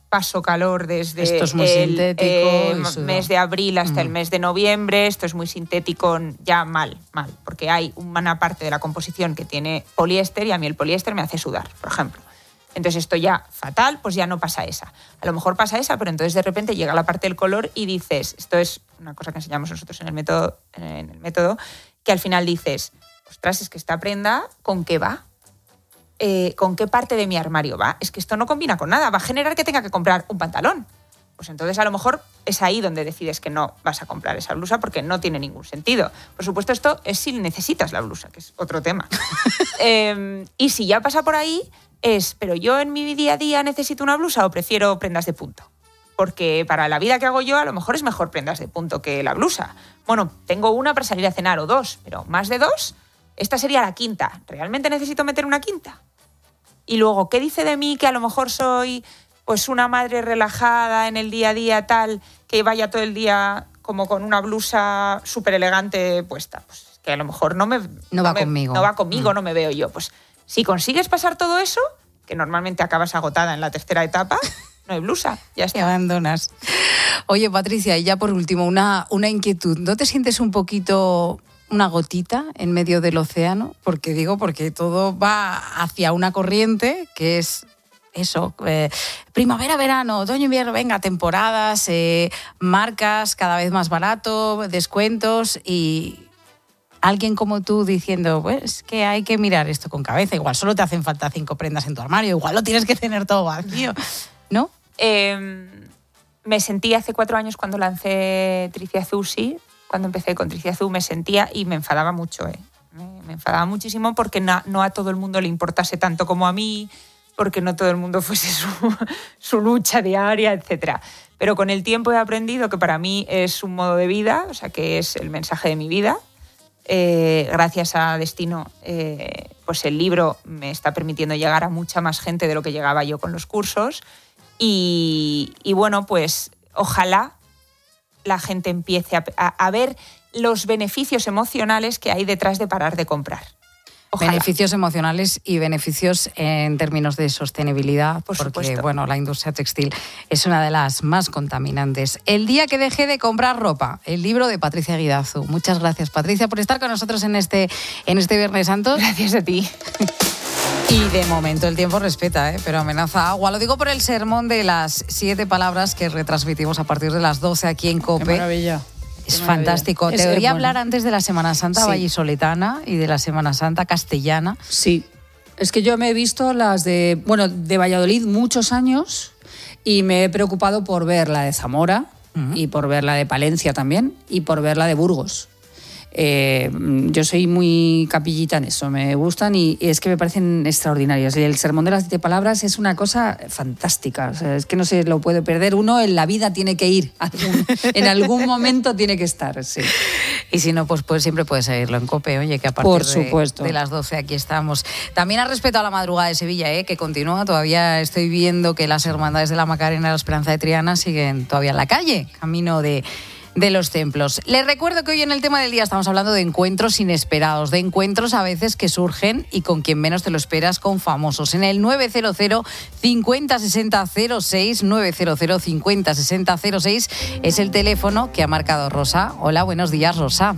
paso calor desde esto es muy sintético, mes de abril hasta el mes de noviembre. Esto es muy sintético, ya mal, porque hay una parte de la composición que tiene poliéster y a mí el poliéster me hace sudar, por ejemplo. Entonces esto ya fatal, pues ya no pasa esa. A lo mejor pasa esa, pero entonces de repente llega la parte del color y dices, esto es una cosa que enseñamos nosotros en el método, que al final dices, ostras, es que esta prenda, ¿con qué va? ¿Con qué parte de mi armario va? Es que esto no combina con nada, va a generar que tenga que comprar un pantalón. Pues entonces a lo mejor es ahí donde decides que no vas a comprar esa blusa porque no tiene ningún sentido. Por supuesto, esto es si necesitas la blusa, que es otro tema. Y si ya pasa por ahí, pero yo en mi día a día necesito una blusa o prefiero prendas de punto. Porque para la vida que hago yo, a lo mejor es mejor prendas de punto que la blusa. Bueno, tengo una para salir a cenar o 2, pero más de 2, esta sería la quinta. ¿Realmente necesito meter una quinta? Y luego, ¿qué dice de mí que a lo mejor soy pues una madre relajada en el día a día tal, que vaya todo el día como con una blusa súper elegante puesta? Pues que a lo mejor no va conmigo, no me veo yo. Pues si consigues pasar todo eso, que normalmente acabas agotada en la tercera etapa, no hay blusa, ya está. Y abandonas. Oye, Patricia, y ya por último, una inquietud. ¿No te sientes un poquito una gotita en medio del océano? Porque todo va hacia una corriente que es eso, primavera, verano, otoño, invierno, venga, temporadas, marcas cada vez más barato, descuentos y alguien como tú diciendo, pues que hay que mirar esto con cabeza, igual solo te hacen falta 5 prendas en tu armario, igual lo tienes que tener todo vacío, ¿no? Me sentí hace 4 años cuando lancé Triciazú, sí, cuando empecé con Triciazú me sentía y me enfadaba mucho, me enfadaba muchísimo porque no a todo el mundo le importase tanto como a mí, porque no todo el mundo fuese su lucha diaria, etc. Pero con el tiempo he aprendido que para mí es un modo de vida, o sea, que es el mensaje de mi vida. Gracias a Destino, pues el libro me está permitiendo llegar a mucha más gente de lo que llegaba yo con los cursos. Y bueno, pues ojalá la gente empiece a ver los beneficios emocionales que hay detrás de parar de comprar. Ojalá. Beneficios emocionales y beneficios en términos de sostenibilidad, por porque supuesto. Bueno, la industria textil es una de las más contaminantes. El día que dejé de comprar ropa, el libro de Patricia Guidazu. Muchas gracias, Patricia, por estar con nosotros en este Viernes Santo. Gracias a ti. Y de momento el tiempo respeta, pero amenaza agua. Lo digo por el sermón de las 7 palabras que retransmitimos a partir de las 12 aquí en COPE. Qué maravilla. Es fantástico. Te oía hablar antes de la Semana Santa vallisoletana y de la Semana Santa castellana. Sí, es que yo me he visto las de Valladolid muchos años y me he preocupado por ver la de Zamora y por ver la de Palencia también y por ver la de Burgos. Yo soy muy capillita en eso, me gustan y es que me parecen extraordinarias. El sermón de las 7 palabras es una cosa fantástica, o sea, es que no se lo puede perder. Uno en la vida tiene que ir, en algún momento tiene que estar, sí. Y si no, pues siempre puedes seguirlo en COPE, oye, que a partir por supuesto. De las 12 aquí estamos. También al respecto a la madrugada de Sevilla, que continúa, todavía estoy viendo que las hermandades de la Macarena y la Esperanza de Triana siguen todavía en la calle, camino de los templos. Les recuerdo que hoy en el tema del día estamos hablando de encuentros inesperados, de encuentros a veces que surgen y con quien menos te lo esperas, con famosos. En el 900 50 60 06, 900 50 60 06 es el teléfono que ha marcado Rosa. Hola, buenos días, Rosa.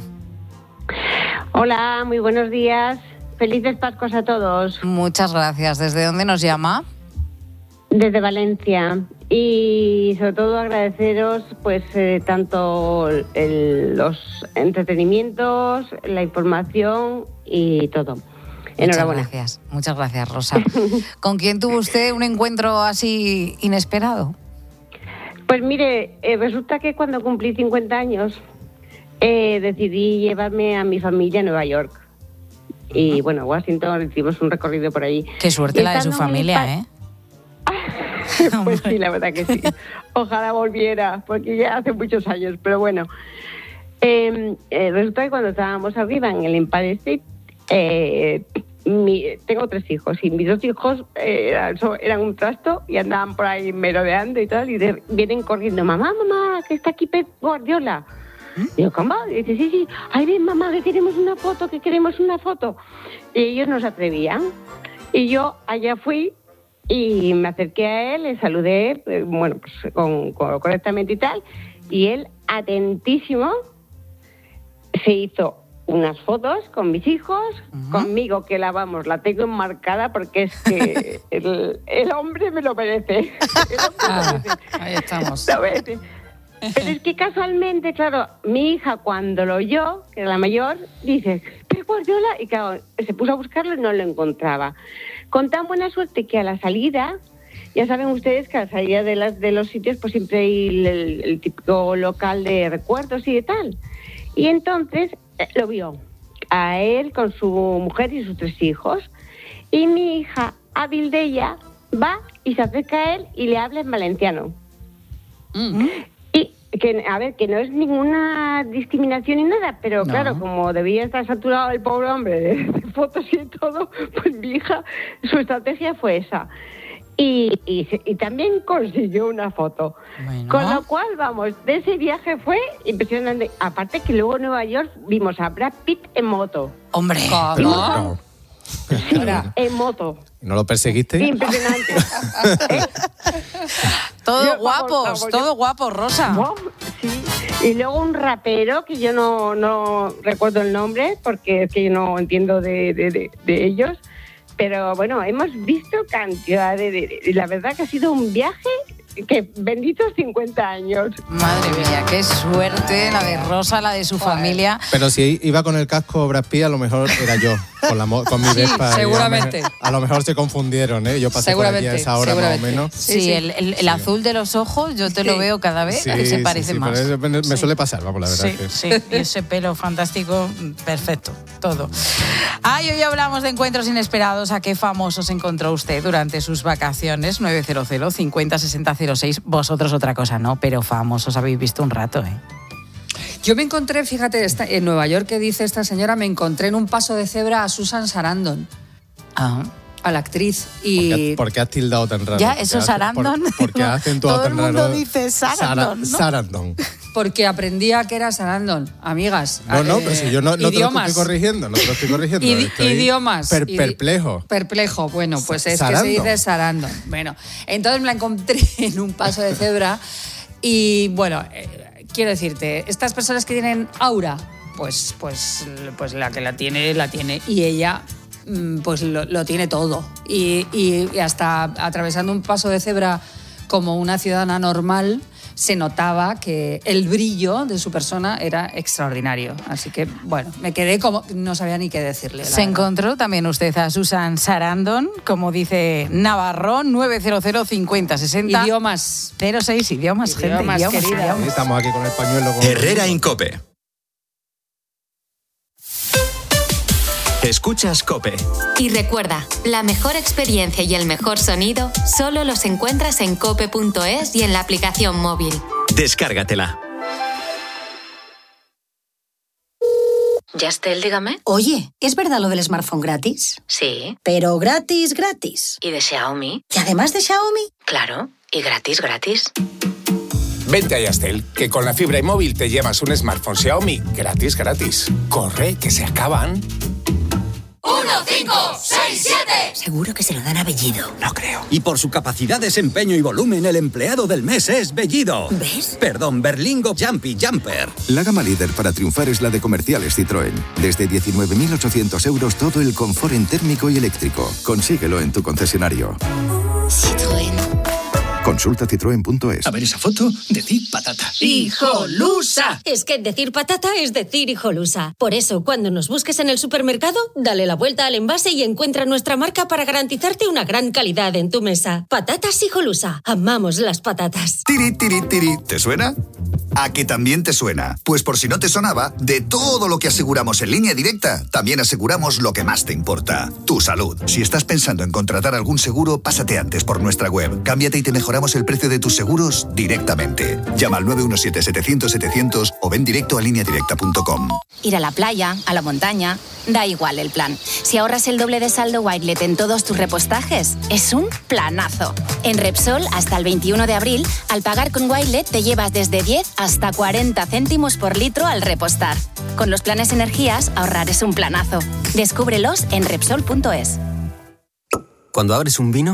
Hola, muy buenos días. Felices Pascuas a todos. Muchas gracias. ¿Desde dónde nos llama? Desde Valencia. Y sobre todo agradeceros pues tanto los entretenimientos, la información y todo. Enhorabuena. Muchas gracias, Rosa. ¿Con quién tuvo usted un encuentro así inesperado? Pues mire, resulta que cuando cumplí 50 años decidí llevarme a mi familia a Nueva York. Y bueno, Washington, hicimos un recorrido por allí. Qué suerte la de su familia, ¿eh? Pues sí, la verdad que sí. Ojalá volviera, porque ya hace muchos años. Pero bueno, resulta que cuando estábamos arriba en el Empire State, tengo 3 hijos y mis 2 hijos eran un trasto y andaban por ahí merodeando y tal, y vienen corriendo, mamá, que está aquí Pep Guardiola. Y yo, ¿cómo? Y dice, sí, ay, ven, mamá, que queremos una foto. Y ellos no se atrevían. Y yo allá fui Y me acerqué a él, le saludé, bueno, pues correctamente y tal, y él, atentísimo, se hizo unas fotos con mis hijos, conmigo, que la tengo enmarcada porque es que el hombre me lo merece. Ahí estamos. Lo merece. Pero es que casualmente, claro, mi hija cuando lo oyó, que era la mayor, dice, Pep Guardiola, y claro, se puso a buscarlo y no lo encontraba. Con tan buena suerte que a la salida, ya saben ustedes que a la salida de los sitios pues siempre hay el típico local de recuerdos y de tal. Y entonces lo vio a él con su mujer y sus 3 hijos. Y mi hija, hábil de ella, va y se acerca a él y le habla en valenciano. Y que no es ninguna discriminación ni nada, pero no. Claro, como debía estar saturado el pobre hombre de fotos y de todo, pues mi hija, su estrategia fue esa. Y también consiguió una foto. Bueno. Con lo cual, vamos, de ese viaje fue impresionante. Aparte que luego en Nueva York vimos a Brad Pitt en moto. ¡Hombre! ¿Cómo? Sí, en moto. ¿No lo perseguiste? Impresionante. Todos guapos, Rosa. Sí. Y luego un rapero que yo no recuerdo el nombre porque es que yo no entiendo de ellos. Pero bueno, hemos visto cantidad de... La verdad que ha sido un viaje que benditos 50 años. Madre mía, qué suerte la de Rosa, la de su familia. Pero si iba con el casco Brad Pitt, a lo mejor era yo, con mi Vespa. Seguramente. A lo mejor se confundieron, ¿eh? Yo pasé por aquí a esa hora más o menos. Sí, el azul de los ojos, yo te lo veo cada vez que se parece más. Me suele pasar, vamos, la verdad. Sí, y ese pelo fantástico, perfecto, todo. Hoy hablamos de encuentros inesperados. ¿A qué famosos encontró usted durante sus vacaciones? 900 50 60 06. Vosotros otra cosa no, pero famosos habéis visto un rato, ¿eh? Yo me encontré, fíjate, en Nueva York, que dice esta señora, me encontré en un paso de cebra a Susan Sarandon. A la actriz. Y... ¿Por qué has tildado tan raro? Ya, eso Sarandon. ¿Por qué has acentuado tan raro? Todo el mundo dice Sarandon, ¿no? Sarandon. Porque aprendía que era Sarandon, amigas. No, pero si yo no te lo estoy corrigiendo, idiomas. Perplejo. Perplejo, bueno, pues es Sarandon. Que se dice Sarandon. Bueno, entonces me la encontré en un paso de cebra y, bueno, quiero decirte, estas personas que tienen aura, pues la que la tiene y ella... pues lo tiene todo y hasta atravesando un paso de cebra como una ciudadana normal se notaba que el brillo de su persona era extraordinario, así que bueno, me quedé como no sabía ni qué decirle. Se encontró también usted a Susan Sarandon, como dice Navarro, 900 50 60 idiomas 06, idiomas querida. Estamos aquí con el pañuelo. Herrera en COPE. Escuchas COPE. Y recuerda, la mejor experiencia y el mejor sonido solo los encuentras en cope.es y en la aplicación móvil. Descárgatela. Yastel, dígame. Oye, ¿es verdad lo del smartphone gratis? Sí. Pero gratis. ¿Y de Xiaomi? ¿Y además de Xiaomi? Claro, y gratis. Vente a Yastel, que con la fibra y móvil te llevas un smartphone Xiaomi gratis. Corre, que se acaban. 1, 5, 6, 7. Seguro que se lo dan a Bellido. No creo. Y por su capacidad, desempeño y volumen, el empleado del mes es Bellido. ¿Ves? Perdón, Berlingo Jumpy Jumper. La gama líder para triunfar es la de Comerciales Citroën. Desde 19.800 euros todo el confort en térmico y eléctrico. Consíguelo en tu concesionario. Citroën. Consulta citroen.es. A ver esa foto, decir patata. ¡Hijolusa! Es que decir patata es decir hijolusa. Por eso, cuando nos busques en el supermercado, dale la vuelta al envase y encuentra nuestra marca para garantizarte una gran calidad en tu mesa. Patatas hijolusa. Amamos las patatas. Tiri, tiri, tiri. ¿Te suena? ¿A que también te suena? Pues por si no te sonaba, de todo lo que aseguramos en Línea Directa, también aseguramos lo que más te importa, tu salud. Si estás pensando en contratar algún seguro, pásate antes por nuestra web. Cámbiate y te mejoramos el precio de tus seguros directamente. Llama al 917-700-700 o ven directo a lineadirecta.com. Ir a la playa, a la montaña, da igual el plan. Si ahorras el doble de saldo Wirelet en todos tus repostajes, es un planazo. En Repsol, hasta el 21 de abril, al pagar con Wirelet te llevas desde 10 hasta 40 céntimos por litro al repostar. Con los planes energías, ahorrar es un planazo. Descúbrelos en Repsol.es. Cuando abres un vino,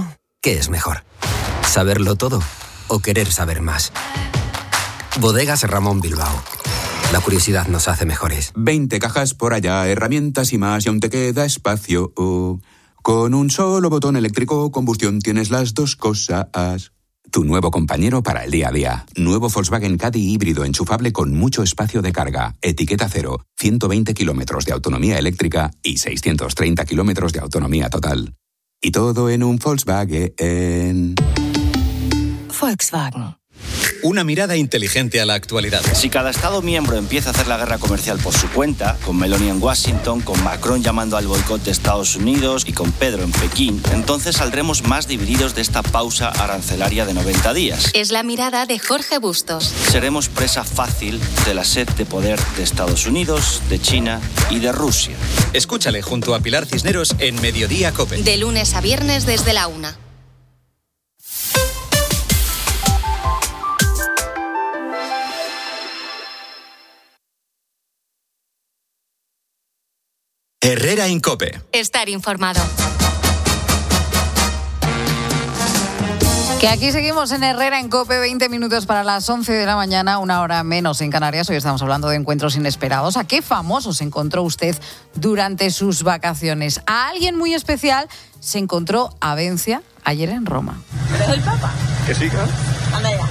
¿Qué es mejor? ¿Saberlo todo o querer saber más? Bodegas Ramón Bilbao. La curiosidad nos hace mejores. 20 cajas por allá, herramientas y más, y aún te queda espacio. Con un solo botón eléctrico combustión tienes las dos cosas. Tu nuevo compañero para el día a día. Nuevo Volkswagen Caddy híbrido enchufable con mucho espacio de carga. Etiqueta cero. 120 kilómetros de autonomía eléctrica y 630 kilómetros de autonomía total. Y todo en un Volkswagen. Volkswagen. Una mirada inteligente a la actualidad. Si cada Estado miembro empieza a hacer la guerra comercial por su cuenta, con Meloni en Washington, con Macron llamando al boicot de Estados Unidos y con Pedro en Pekín, entonces saldremos más divididos de esta pausa arancelaria de 90 días. Es la mirada de Jorge Bustos. Seremos presa fácil de la sed de poder de Estados Unidos, de China y de Rusia. Escúchale junto a Pilar Cisneros en Mediodía COPE. De lunes a viernes desde la 1. Herrera en COPE. Estar informado. Que aquí seguimos en Herrera en COPE, 20 minutos para las 11 de la mañana, una hora menos en Canarias. Hoy estamos hablando de encuentros inesperados. ¿A qué famosos encontró usted durante sus vacaciones? A alguien muy especial se encontró Abencia ayer en Roma. ¿Eres el Papa? Que sí, claro. Anda ya.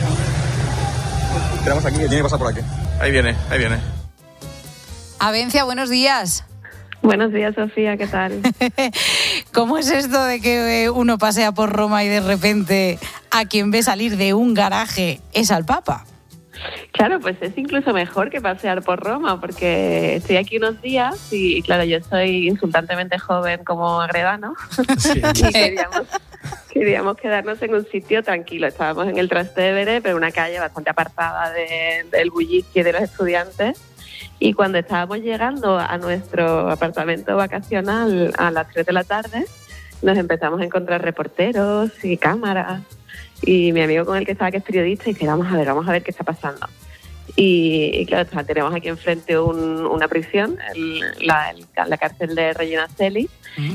Tenemos aquí, que tiene que pasar por aquí. Ahí viene, ahí viene. Abencia, buenos días. Buenos días, Sofía, ¿qué tal? ¿Cómo es esto de que uno pasea por Roma y de repente a quien ve salir de un garaje es al Papa? Claro, pues es incluso mejor que pasear por Roma, porque estoy aquí unos días y claro, yo soy insultantemente joven como Agredano. Sí. Y queríamos quedarnos en un sitio tranquilo. Estábamos en el Trastevere, pero una calle bastante apartada del bullicio de los estudiantes. Y cuando estábamos llegando a nuestro apartamento vacacional a las 3 de la tarde, nos empezamos a encontrar reporteros y cámaras. Y mi amigo con el que estaba, que es periodista, dice, vamos a ver qué está pasando. Y claro, tenemos aquí enfrente una prisión, la cárcel de Regina Coeli,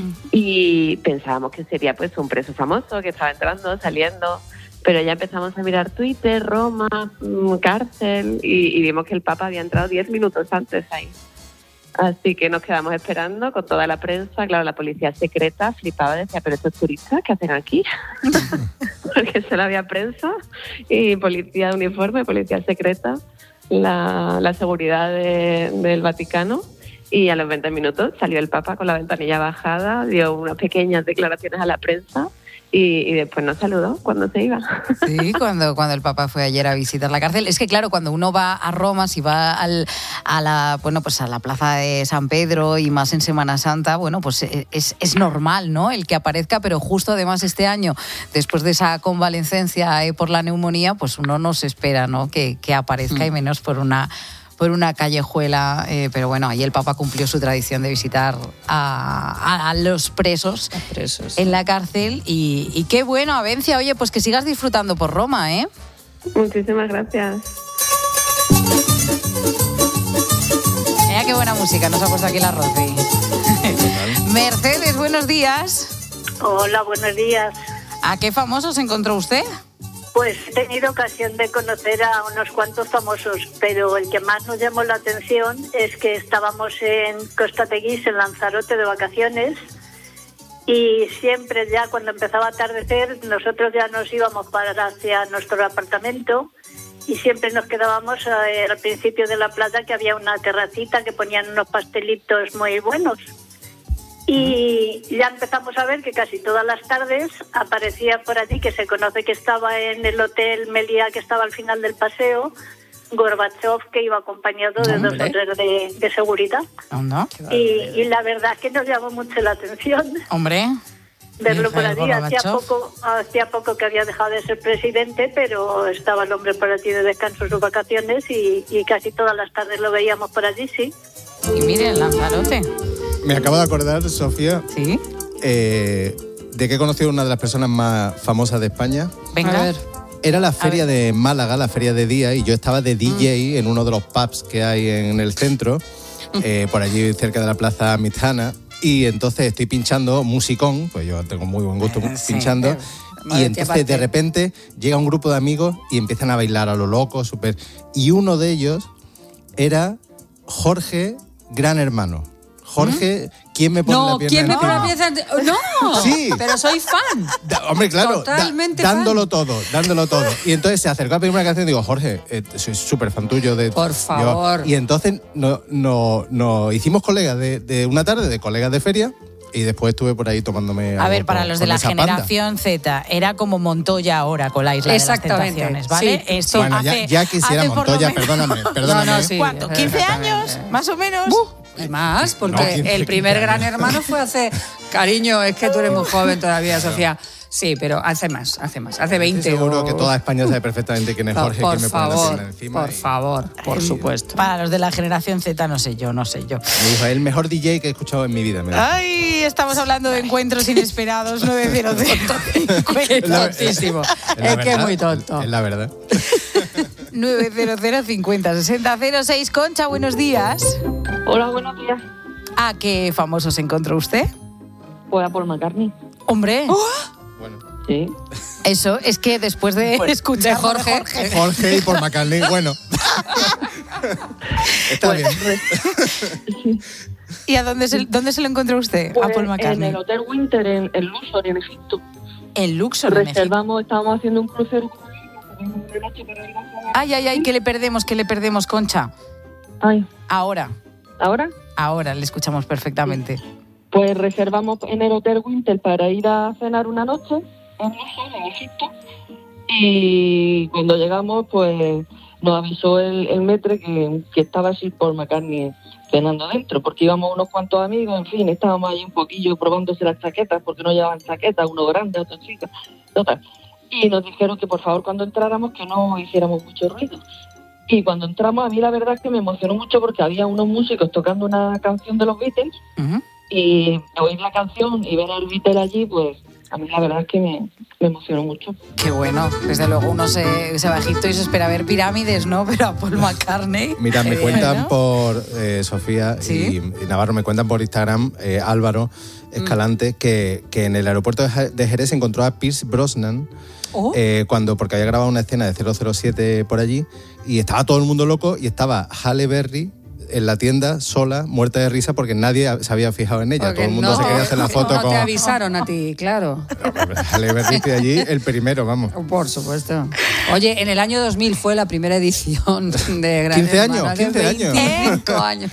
y pensábamos que sería pues un preso famoso que estaba entrando, saliendo. Pero ya empezamos a mirar Twitter, Roma, cárcel, y vimos que el Papa había entrado 10 minutos antes ahí. Así que nos quedamos esperando con toda la prensa. Claro, la policía secreta flipaba, decía, pero estos turistas, ¿qué hacen aquí? Porque solo había prensa y policía de uniforme, policía secreta, la seguridad del Vaticano. Y a los 20 minutos salió el Papa con la ventanilla bajada, dio unas pequeñas declaraciones a la prensa. Y después nos saludó cuando se iba. Sí, cuando el Papa fue ayer a visitar la cárcel. Es que claro, cuando uno va a Roma, si va a la plaza de San Pedro y más en Semana Santa, bueno, pues es normal, ¿no? El que aparezca, pero justo además este año, después de esa convalecencia por la neumonía, pues uno no se espera, ¿no? Que aparezca y menos por una callejuela, pero bueno, ahí el Papa cumplió su tradición de visitar a los presos en la cárcel y qué bueno, Abencia, oye, pues que sigas disfrutando por Roma, ¿eh? Muchísimas gracias. Mira qué buena música nos ha puesto aquí la Rosy. Mercedes, buenos días. Hola, buenos días. ¿A qué famosos encontró usted? Pues he tenido ocasión de conocer a unos cuantos famosos, pero el que más nos llamó la atención es que estábamos en Costa Teguís, en Lanzarote, de vacaciones, y siempre ya cuando empezaba a atardecer nosotros ya nos íbamos para hacia nuestro apartamento y siempre nos quedábamos al principio de la playa, que había una terracita que ponían unos pastelitos muy buenos. Y ya empezamos a ver que casi todas las tardes aparecía por allí, que se conoce que estaba en el Hotel Meliá, que estaba al final del paseo, Gorbachev, que iba acompañado de dos o tres de seguridad. Y la verdad es que nos llamó mucho la atención. Hombre. Verlo por allí. Hacía poco que había dejado de ser presidente, pero estaba el hombre por allí de descanso en sus vacaciones y casi todas las tardes lo veíamos por allí, sí. Y miren, Lanzarote. Me acabo de acordar, Sofía, ¿sí? De que he conocido a una de las personas más famosas de España. Venga. A ver. Era la feria de Málaga, la feria de día, y yo estaba de DJ en uno de los pubs que hay en el centro, por allí cerca de la Plaza Mitjana, y entonces estoy pinchando musicón, pues yo tengo muy buen gusto pinchando, Y entonces de repente llega un grupo de amigos y empiezan a bailar a lo loco, súper. Y uno de ellos era Jorge, Gran Hermano. Jorge, ¿quién me pone la pierna ¿quién me encima? pone la pierna encima? No, sí. Pero soy fan. Hombre, claro, Totalmente dándolo todo. Y entonces se acercó a pedir una canción y digo, Jorge, soy súper fan tuyo. Por favor. Y entonces nos hicimos colegas de una tarde, de colegas de feria, y después estuve por ahí tomándome algo. A ver, para los de la generación Z, era como Montoya ahora con la Isla de las Tentaciones, ¿vale? Sí. Esto bueno, hace, ya quisiera Montoya, perdóname. No, sí. ¿Cuánto? ¿15 años? ¿Más o menos? Y más, porque el primer Gran Hermano fue hace... Cariño, es que tú eres muy joven todavía, Sofía. Sí, pero hace más, hace 20. Seguro que toda España sabe perfectamente quién es Jorge, quién me pone la pierna encima. Por favor, por supuesto. Para los de la generación Z, no sé yo. Me dijo, el mejor DJ que he escuchado en mi vida. Ay, estamos hablando de encuentros inesperados, 900. Qué tontísimo. Es que es muy tonto. Es la verdad. 900 50 60 06. Concha, buenos días. Hola, buenos días. ¿A qué famoso se encontró usted? Pues a Paul McCartney. ¡Hombre! Bueno. Sí. Eso es que después de escuchar de Jorge y Paul McCartney, bueno. Está bien. ¿Y a dónde se lo encontró usted, pues a Paul McCartney? En el Hotel Winter, en Luxor, en Egipto. ¿En Luxor, en Egipto? Estábamos haciendo un crucero. Ay, ¿qué le perdemos, Concha? Ay. Ahora. ¿Ahora? Ahora, le escuchamos perfectamente. Pues reservamos en el Hotel Winter para ir a cenar una noche en Luxor, en Egipto. Y cuando llegamos, pues nos avisó el maître que estaba así Paul McCartney cenando dentro, porque íbamos unos cuantos amigos, en fin, estábamos ahí un poquillo probándose las chaquetas, porque no llevaban chaquetas, uno grande, otro chico, total. Y nos dijeron que por favor cuando entráramos que no hiciéramos mucho ruido. Y cuando entramos, a mí la verdad es que me emocionó mucho porque había unos músicos tocando una canción de los Beatles. Y oír la canción y ver al Beatle allí, pues a mí la verdad es que me emocionó mucho. Qué bueno. Desde luego uno se va a Egipto y se espera ver pirámides, ¿no? Pero a Paul McCartney... Mira, me cuentan por Sofía y Navarro, me cuentan por Instagram, Álvaro Escalante, que en el aeropuerto de Jerez encontró a Pierce Brosnan, porque había grabado una escena de 007 por allí, y estaba todo el mundo loco, y estaba Halle Berry en la tienda sola, muerta de risa, porque nadie se había fijado en ella. Porque todo el mundo se quería hacer la foto no con... te avisaron a ti, claro. Halle Berry de allí, el primero, vamos. Por supuesto. Oye, en el año 2000 fue la primera edición de Gran 15 Hermano. años, 15 años. 25 años.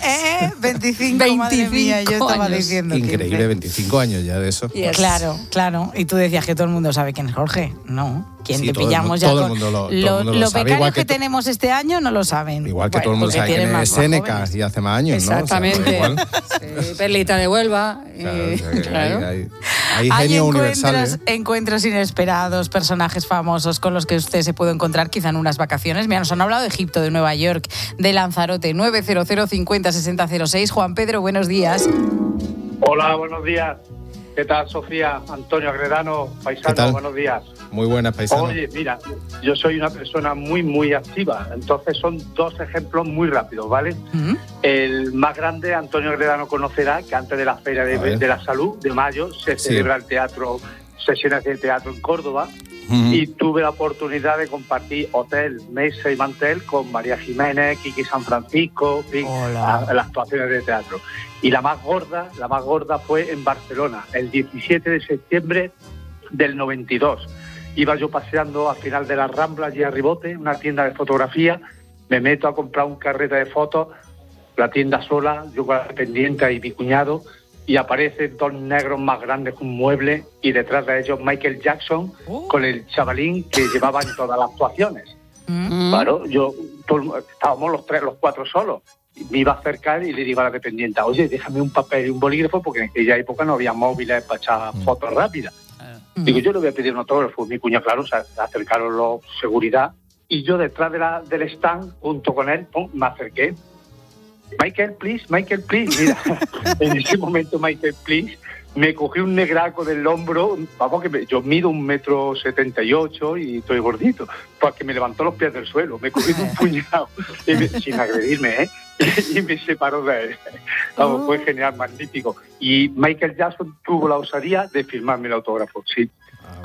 25, madre mía, yo estaba años. diciendo. Increíble, 15. 25 años ya de eso. Yes. Claro. Y tú decías que todo el mundo sabe quién es Jorge. No. ¿Quién Sí, le todo el pillamos mundo- ya? todo el con- mundo lo- todo el mundo lo Los sabe, becarios igual que que tenemos este año no lo saben. Igual que todo el mundo porque sabe quién tienen es más Séneca jóvenes. y hace más años, ¿no? Exactamente. O sea, pues igual. Sí, Perlita de Huelva. Claro. Hay Hay genio universal. encuentros inesperados, personajes famosos con los que usted se puede encontrar quizá en unas vacaciones. Mira, nos han hablado de Egipto, de Nueva York, de Lanzarote. 900 50 60 06. Juan Pedro, buenos días. Hola, buenos días. ¿Qué tal, Sofía? Antonio Agredano, ¿Qué paisano, tal? buenos días. Muy buenas, paisano. Oye, mira, yo soy una persona muy activa, entonces son dos ejemplos muy rápidos, ¿vale? El más grande, Antonio Agredano conocerá que antes de la Feria de la Salud de mayo se celebra el teatro, sesiones de teatro en Córdoba, y tuve la oportunidad de compartir hotel, mesa y mantel con María Jiménez, Kiki San Francisco, en fin, las actuaciones de teatro. Y la más gorda fue en Barcelona, el 17 de septiembre del 92. Iba yo paseando al final de la Rambla, allí a Ribote, una tienda de fotografía, me meto a comprar un carrete de fotos, la tienda sola, yo con la dependiente y mi cuñado, y aparecen dos negros más grandes que un mueble, y detrás de ellos Michael Jackson con el chavalín que llevaba en todas las actuaciones. Claro, estábamos los cuatro solos. Me iba a acercar y le digo a la dependiente, oye, déjame un papel y un bolígrafo, porque en aquella época no había móviles para echar fotos rápidas. Digo, yo le voy a pedir un autógrafo. Mi cuñado, claro, se acercaron los seguridad, y yo detrás del stand, junto con él, me acerqué. Michael, please. Mira, en ese momento, Michael, please, me cogí un negraco del hombro, vamos, yo mido 1,78 m y estoy gordito, pues que me levantó los pies del suelo, me cogí de un puñado, sin agredirme, ¿eh? Y me separó de él. Vamos, fue genial, magnífico. Y Michael Jackson tuvo la osadía de firmarme el autógrafo, sí.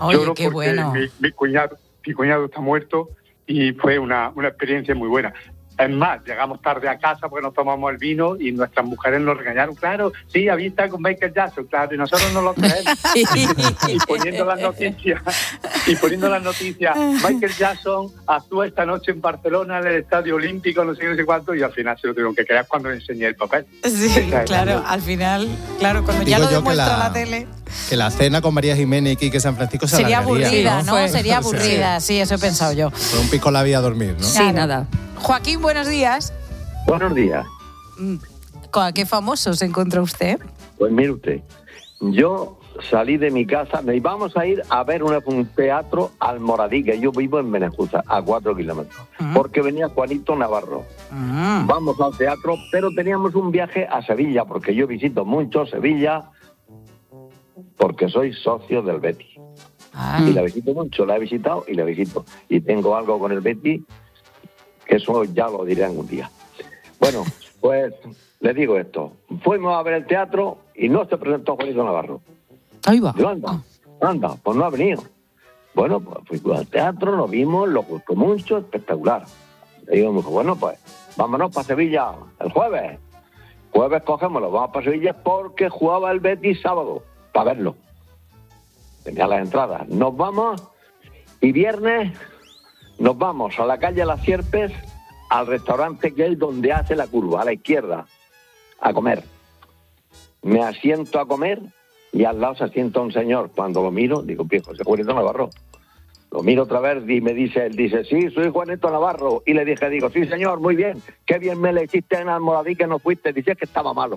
Oye, Lloro qué porque bueno. mi cuñado está muerto y fue una experiencia muy buena. Es más, llegamos tarde a casa porque nos tomamos el vino y nuestras mujeres nos regañaron. Claro, sí, había estado con Michael Jackson, claro, y nosotros no lo creemos. y poniendo las noticias, Michael Jackson actúa esta noche en Barcelona, en el Estadio Olímpico, no sé cuánto, y al final se lo tuvieron que creer cuando le enseñé el papel. Sí, claro, al final, claro, cuando ya lo demuestra la tele. Que la cena con María Jiménez y Quique San Francisco se sería alargaría, aburrida, ¿no? Sería aburrida, sí, eso he pensado yo. Con un pico la vía a dormir, ¿no? Sí, nada. Joaquín, buenos días. Buenos días. ¿A qué famoso se encontró usted? Pues mire usted, yo salí de mi casa, me íbamos a ir a ver un teatro al Moradí, que yo vivo en Benejuza, a 4 kilómetros, porque venía Juanito Navarro. Vamos al teatro, pero teníamos un viaje a Sevilla, porque yo visito mucho Sevilla, porque soy socio del Betis. Y la visito mucho, la he visitado y la visito. Y tengo algo con el Betis, que eso ya lo diré algún día. Bueno, pues le digo esto. Fuimos a ver el teatro y no se presentó Juanito Navarro. Ahí va. Yo, anda, pues no ha venido. Bueno, pues fuimos al teatro, lo vimos, lo gustó mucho, espectacular. Le digo, bueno, pues vámonos para Sevilla el jueves. Jueves cogémoslo, vamos para Sevilla porque jugaba el Betis sábado, para verlo. Tenía las entradas. Nos vamos y viernes nos vamos a la calle Las Sierpes, al restaurante que es donde hace la curva, a la izquierda, a comer. Me asiento a comer y al lado se asienta un señor. Cuando lo miro, digo, viejo, ese Juanito Navarro. Lo miro otra vez y me dice, él dice, sí, soy Juanito Navarro. Y le dije, digo, sí, señor, muy bien. Qué bien me le hiciste en Almoradí que no fuiste. Dice que estaba malo.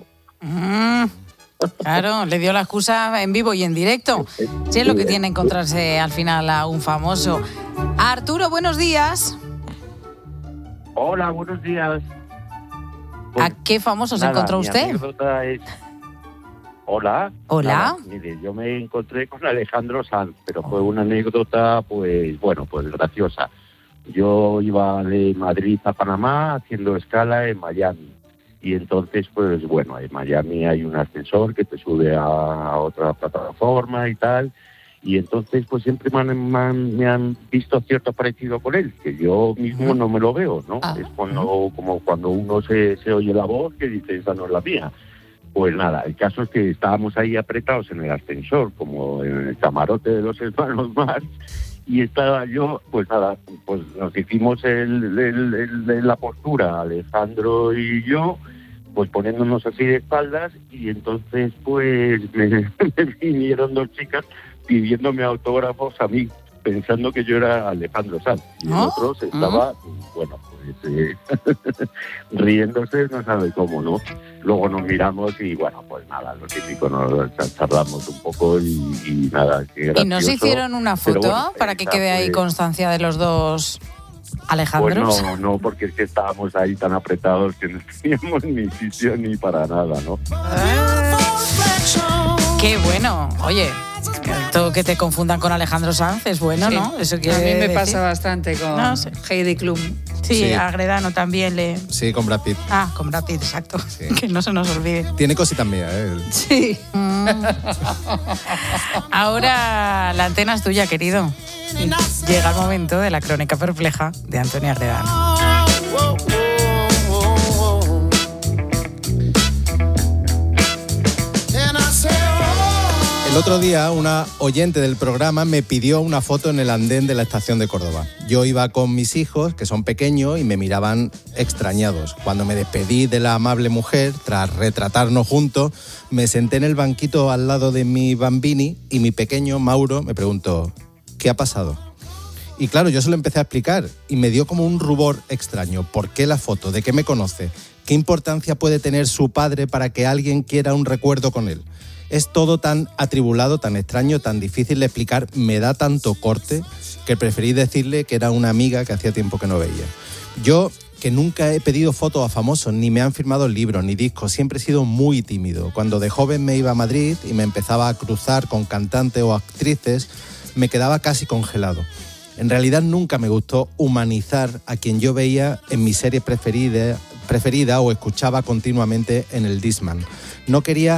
Claro, le dio la excusa en vivo y en directo. Sí, es lo que tiene encontrarse al final a un famoso. Arturo, buenos días. Hola, buenos días. ¿A qué famoso se encontró usted? Mi anécdota es... Hola. Hola. Nada, mire, yo me encontré con Alejandro Sanz, pero fue una anécdota, pues graciosa. Yo iba de Madrid a Panamá haciendo escala en Miami. Y entonces, pues bueno, en Miami hay un ascensor que te sube a otra plataforma y tal. Y entonces, pues siempre me han visto cierto parecido con él, que yo mismo no me lo veo, ¿no? Es como cuando uno se oye la voz que dice, esa no es la mía. Pues nada, el caso es que estábamos ahí apretados en el ascensor, como en el camarote de los hermanos Marx, y estaba yo, pues nada, pues nos hicimos la postura, Alejandro y yo, pues poniéndonos así de espaldas, y entonces pues me vinieron dos chicas pidiéndome autógrafos a mí, pensando que yo era Alejandro Sanz. Y el otro se estaba, bueno, pues riéndose, no sabe cómo, ¿no? Luego nos miramos y, bueno, pues nada, lo típico, nos charlamos un poco y nada. ¿Y nos hicieron una foto bueno, para que quede ahí constancia de los dos Alejandros? Pues no, porque es que estábamos ahí tan apretados que no teníamos ni sitio ni para nada, ¿no? ¡Qué bueno! Oye, todo que te confundan con Alejandro Sanz es bueno, ¿no? Eso quiere a mí me decir. pasa bastante con Heidi Klum. Sí, a Gredano también le... Sí, con Brad Pitt. Ah, con Brad Pitt, exacto. Sí. Que no se nos olvide. Tiene cositas mías, ¿eh? Sí. Ahora la antena es tuya, querido. Llega el momento de la crónica perpleja de Antonio Gredano. El otro día una oyente del programa me pidió una foto en el andén de la estación de Córdoba. Yo iba con mis hijos, que son pequeños, y me miraban extrañados. Cuando me despedí de la amable mujer, tras retratarnos juntos, me senté en el banquito al lado de mi bambini y mi pequeño Mauro me preguntó, ¿qué ha pasado? Y claro, yo se lo empecé a explicar y me dio como un rubor extraño. ¿Por qué la foto? ¿De qué me conoce? ¿Qué importancia puede tener su padre para que alguien quiera un recuerdo con él? Es todo tan atribulado, tan extraño, tan difícil de explicar, me da tanto corte que preferí decirle que era una amiga que hacía tiempo que no veía. Yo, que nunca he pedido fotos a famosos, ni me han firmado libros, ni discos, siempre he sido muy tímido. Cuando de joven me iba a Madrid y me empezaba a cruzar con cantantes o actrices, me quedaba casi congelado. En realidad nunca me gustó humanizar a quien yo veía en mi serie preferida o escuchaba continuamente en el Discman. No quería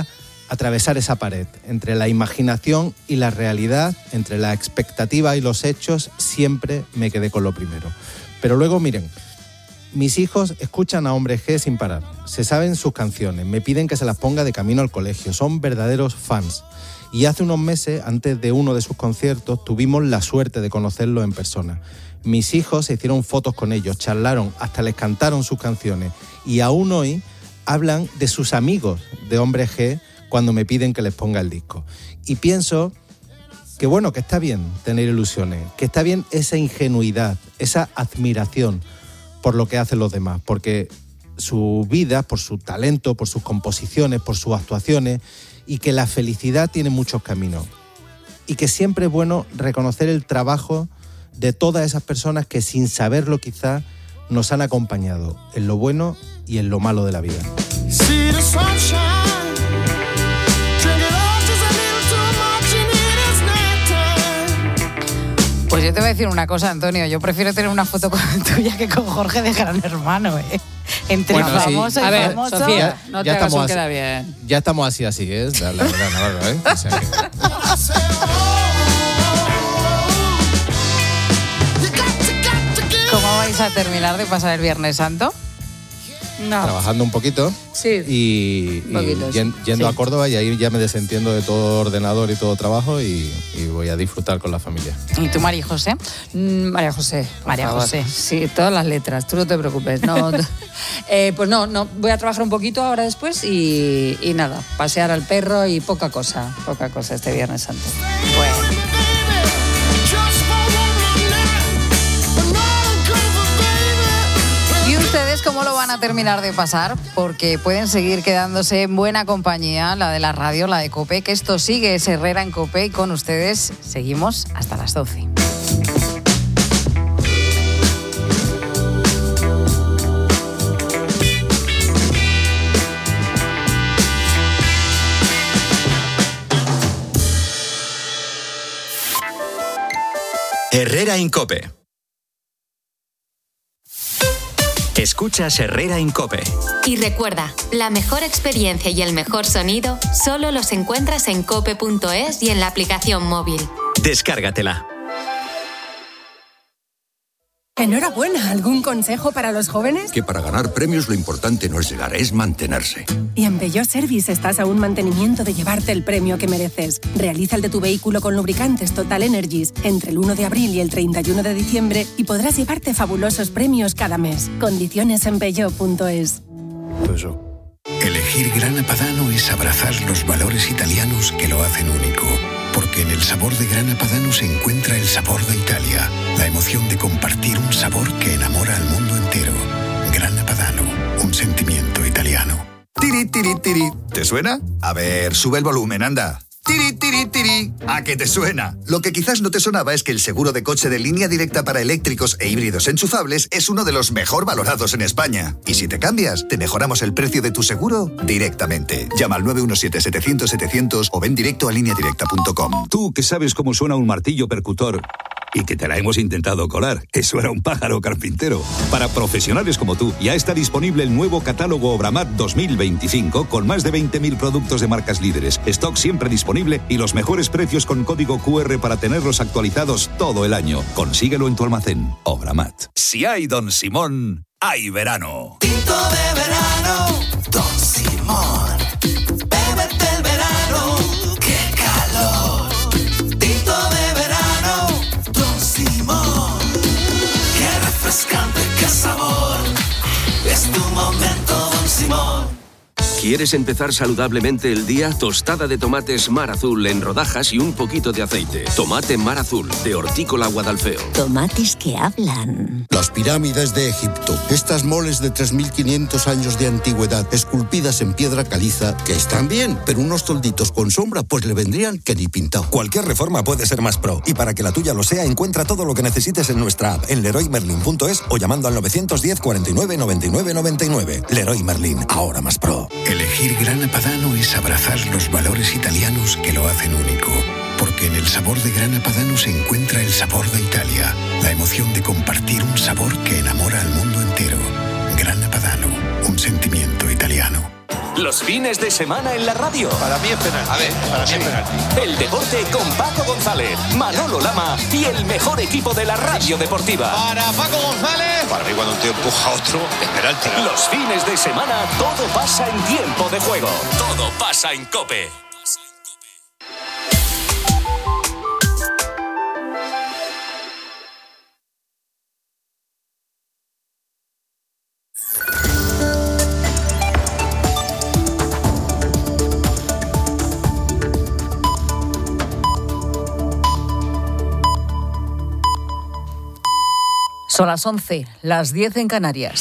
atravesar esa pared entre la imaginación y la realidad, entre la expectativa y los hechos, siempre me quedé con lo primero. Pero luego, miren, mis hijos escuchan a Hombre G sin parar, se saben sus canciones, me piden que se las ponga de camino al colegio, son verdaderos fans. Y hace unos meses, antes de uno de sus conciertos, tuvimos la suerte de conocerlos en persona. Mis hijos se hicieron fotos con ellos, charlaron, hasta les cantaron sus canciones. Y aún hoy hablan de sus amigos de Hombre G cuando me piden que les ponga el disco. Y pienso que bueno, que está bien tener ilusiones, que está bien esa ingenuidad, esa admiración por lo que hacen los demás, porque su vida, por su talento, por sus composiciones, por sus actuaciones, y que la felicidad tiene muchos caminos. Y que siempre es bueno reconocer el trabajo de todas esas personas que sin saberlo quizá nos han acompañado en lo bueno y en lo malo de la vida. Pues yo te voy a decir una cosa, Antonio, yo prefiero tener una foto tuya que con Jorge de Gran Hermano, ¿eh? Entre bueno, famoso sí. Y a famoso. Ver, Sofía, no te hagas un queda bien. Ya estamos así, ¿eh? La verdad, Navarro, ¿eh? O sea que... ¿Cómo vais a terminar de pasar el Viernes Santo? No. Trabajando un poquito. Sí. Y yendo a Córdoba, y ahí ya me desentiendo de todo ordenador y todo trabajo y voy a disfrutar con la familia. ¿Y tú, María José? María José. María José. Sí, todas las letras, tú no te preocupes. No, pues no, voy a trabajar un poquito ahora después y nada, pasear al perro y poca cosa este Viernes Santo. Bueno. ¿Ustedes cómo lo van a terminar de pasar? Porque pueden seguir quedándose en buena compañía, la de la radio, la de COPE, que esto sigue, es Herrera en COPE, y con ustedes seguimos hasta las 12. Herrera en COPE. Escuchas Herrera en COPE. Y recuerda, la mejor experiencia y el mejor sonido solo los encuentras en cope.es y en la aplicación móvil. Descárgatela. Enhorabuena, ¿algún consejo para los jóvenes? Que para ganar premios lo importante no es llegar, es mantenerse. Y en Peugeot Service estás a un mantenimiento de llevarte el premio que mereces. Realiza el de tu vehículo con lubricantes Total Energies entre el 1 de abril y el 31 de diciembre y podrás llevarte fabulosos premios cada mes. Condiciones en peugeot.es. Elegir Grana Padano es abrazar los valores italianos que lo hacen único. Porque en el sabor de Grana Padano se encuentra el sabor de Italia, la emoción de compartir un sabor que enamora al mundo entero. Grana Padano, un sentimiento italiano. Tiri, tiri, tiri. ¿Te suena? A ver, sube el volumen, anda. Tiri, tiri, tiri. ¿A qué te suena? Lo que quizás no te sonaba es que el seguro de coche de Línea Directa para eléctricos e híbridos enchufables es uno de los mejor valorados en España. Y si te cambias, te mejoramos el precio de tu seguro directamente. Llama al 917-700-700 o ven directo a lineadirecta.com. Tú que sabes cómo suena un martillo percutor y que te la hemos intentado colar. Eso era un pájaro carpintero. Para profesionales como tú, ya está disponible el nuevo catálogo Obramat 2025 con más de 20.000 productos de marcas líderes, stock siempre disponible y los mejores precios con código QR para tenerlos actualizados todo el año. Consíguelo en tu almacén. Obramat. Si hay Don Simón, hay verano. Tinto de verano, Don Simón. Bébete el verano, qué calor. Tinto de verano, Don Simón. Qué refrescante, qué sabor. Es tu momento, Don Simón. ¿Quieres empezar saludablemente el día? Tostada de tomates Mar Azul en rodajas y un poquito de aceite. Tomate Mar Azul, de Hortícola Guadalfeo. Tomates que hablan. Las pirámides de Egipto. Estas moles de 3.500 años de antigüedad, esculpidas en piedra caliza, que están bien, pero unos tolditos con sombra pues le vendrían que ni pintado. Cualquier reforma puede ser más pro. Y para que la tuya lo sea, encuentra todo lo que necesites en nuestra app, en leroymerlin.es o llamando al 910 49 99 99. Leroy Merlin, ahora más pro. Elegir Grana Padano es abrazar los valores italianos que lo hacen único. Porque en el sabor de Grana Padano se encuentra el sabor de Italia, la emoción de compartir un sabor que enamora al mundo entero. Grana Padano, un sentimiento italiano. Los Los fines de semana en la radio. Para mí es penalti. A ver, para mí es penalti. El deporte con Paco González, Manolo Lama y el mejor equipo de la radio deportiva. Para Paco González. Para mí cuando un tío empuja a otro, es penalti. Los fines de semana todo pasa en tiempo de juego. Todo pasa en COPE. Son las 11, las 10 en Canarias.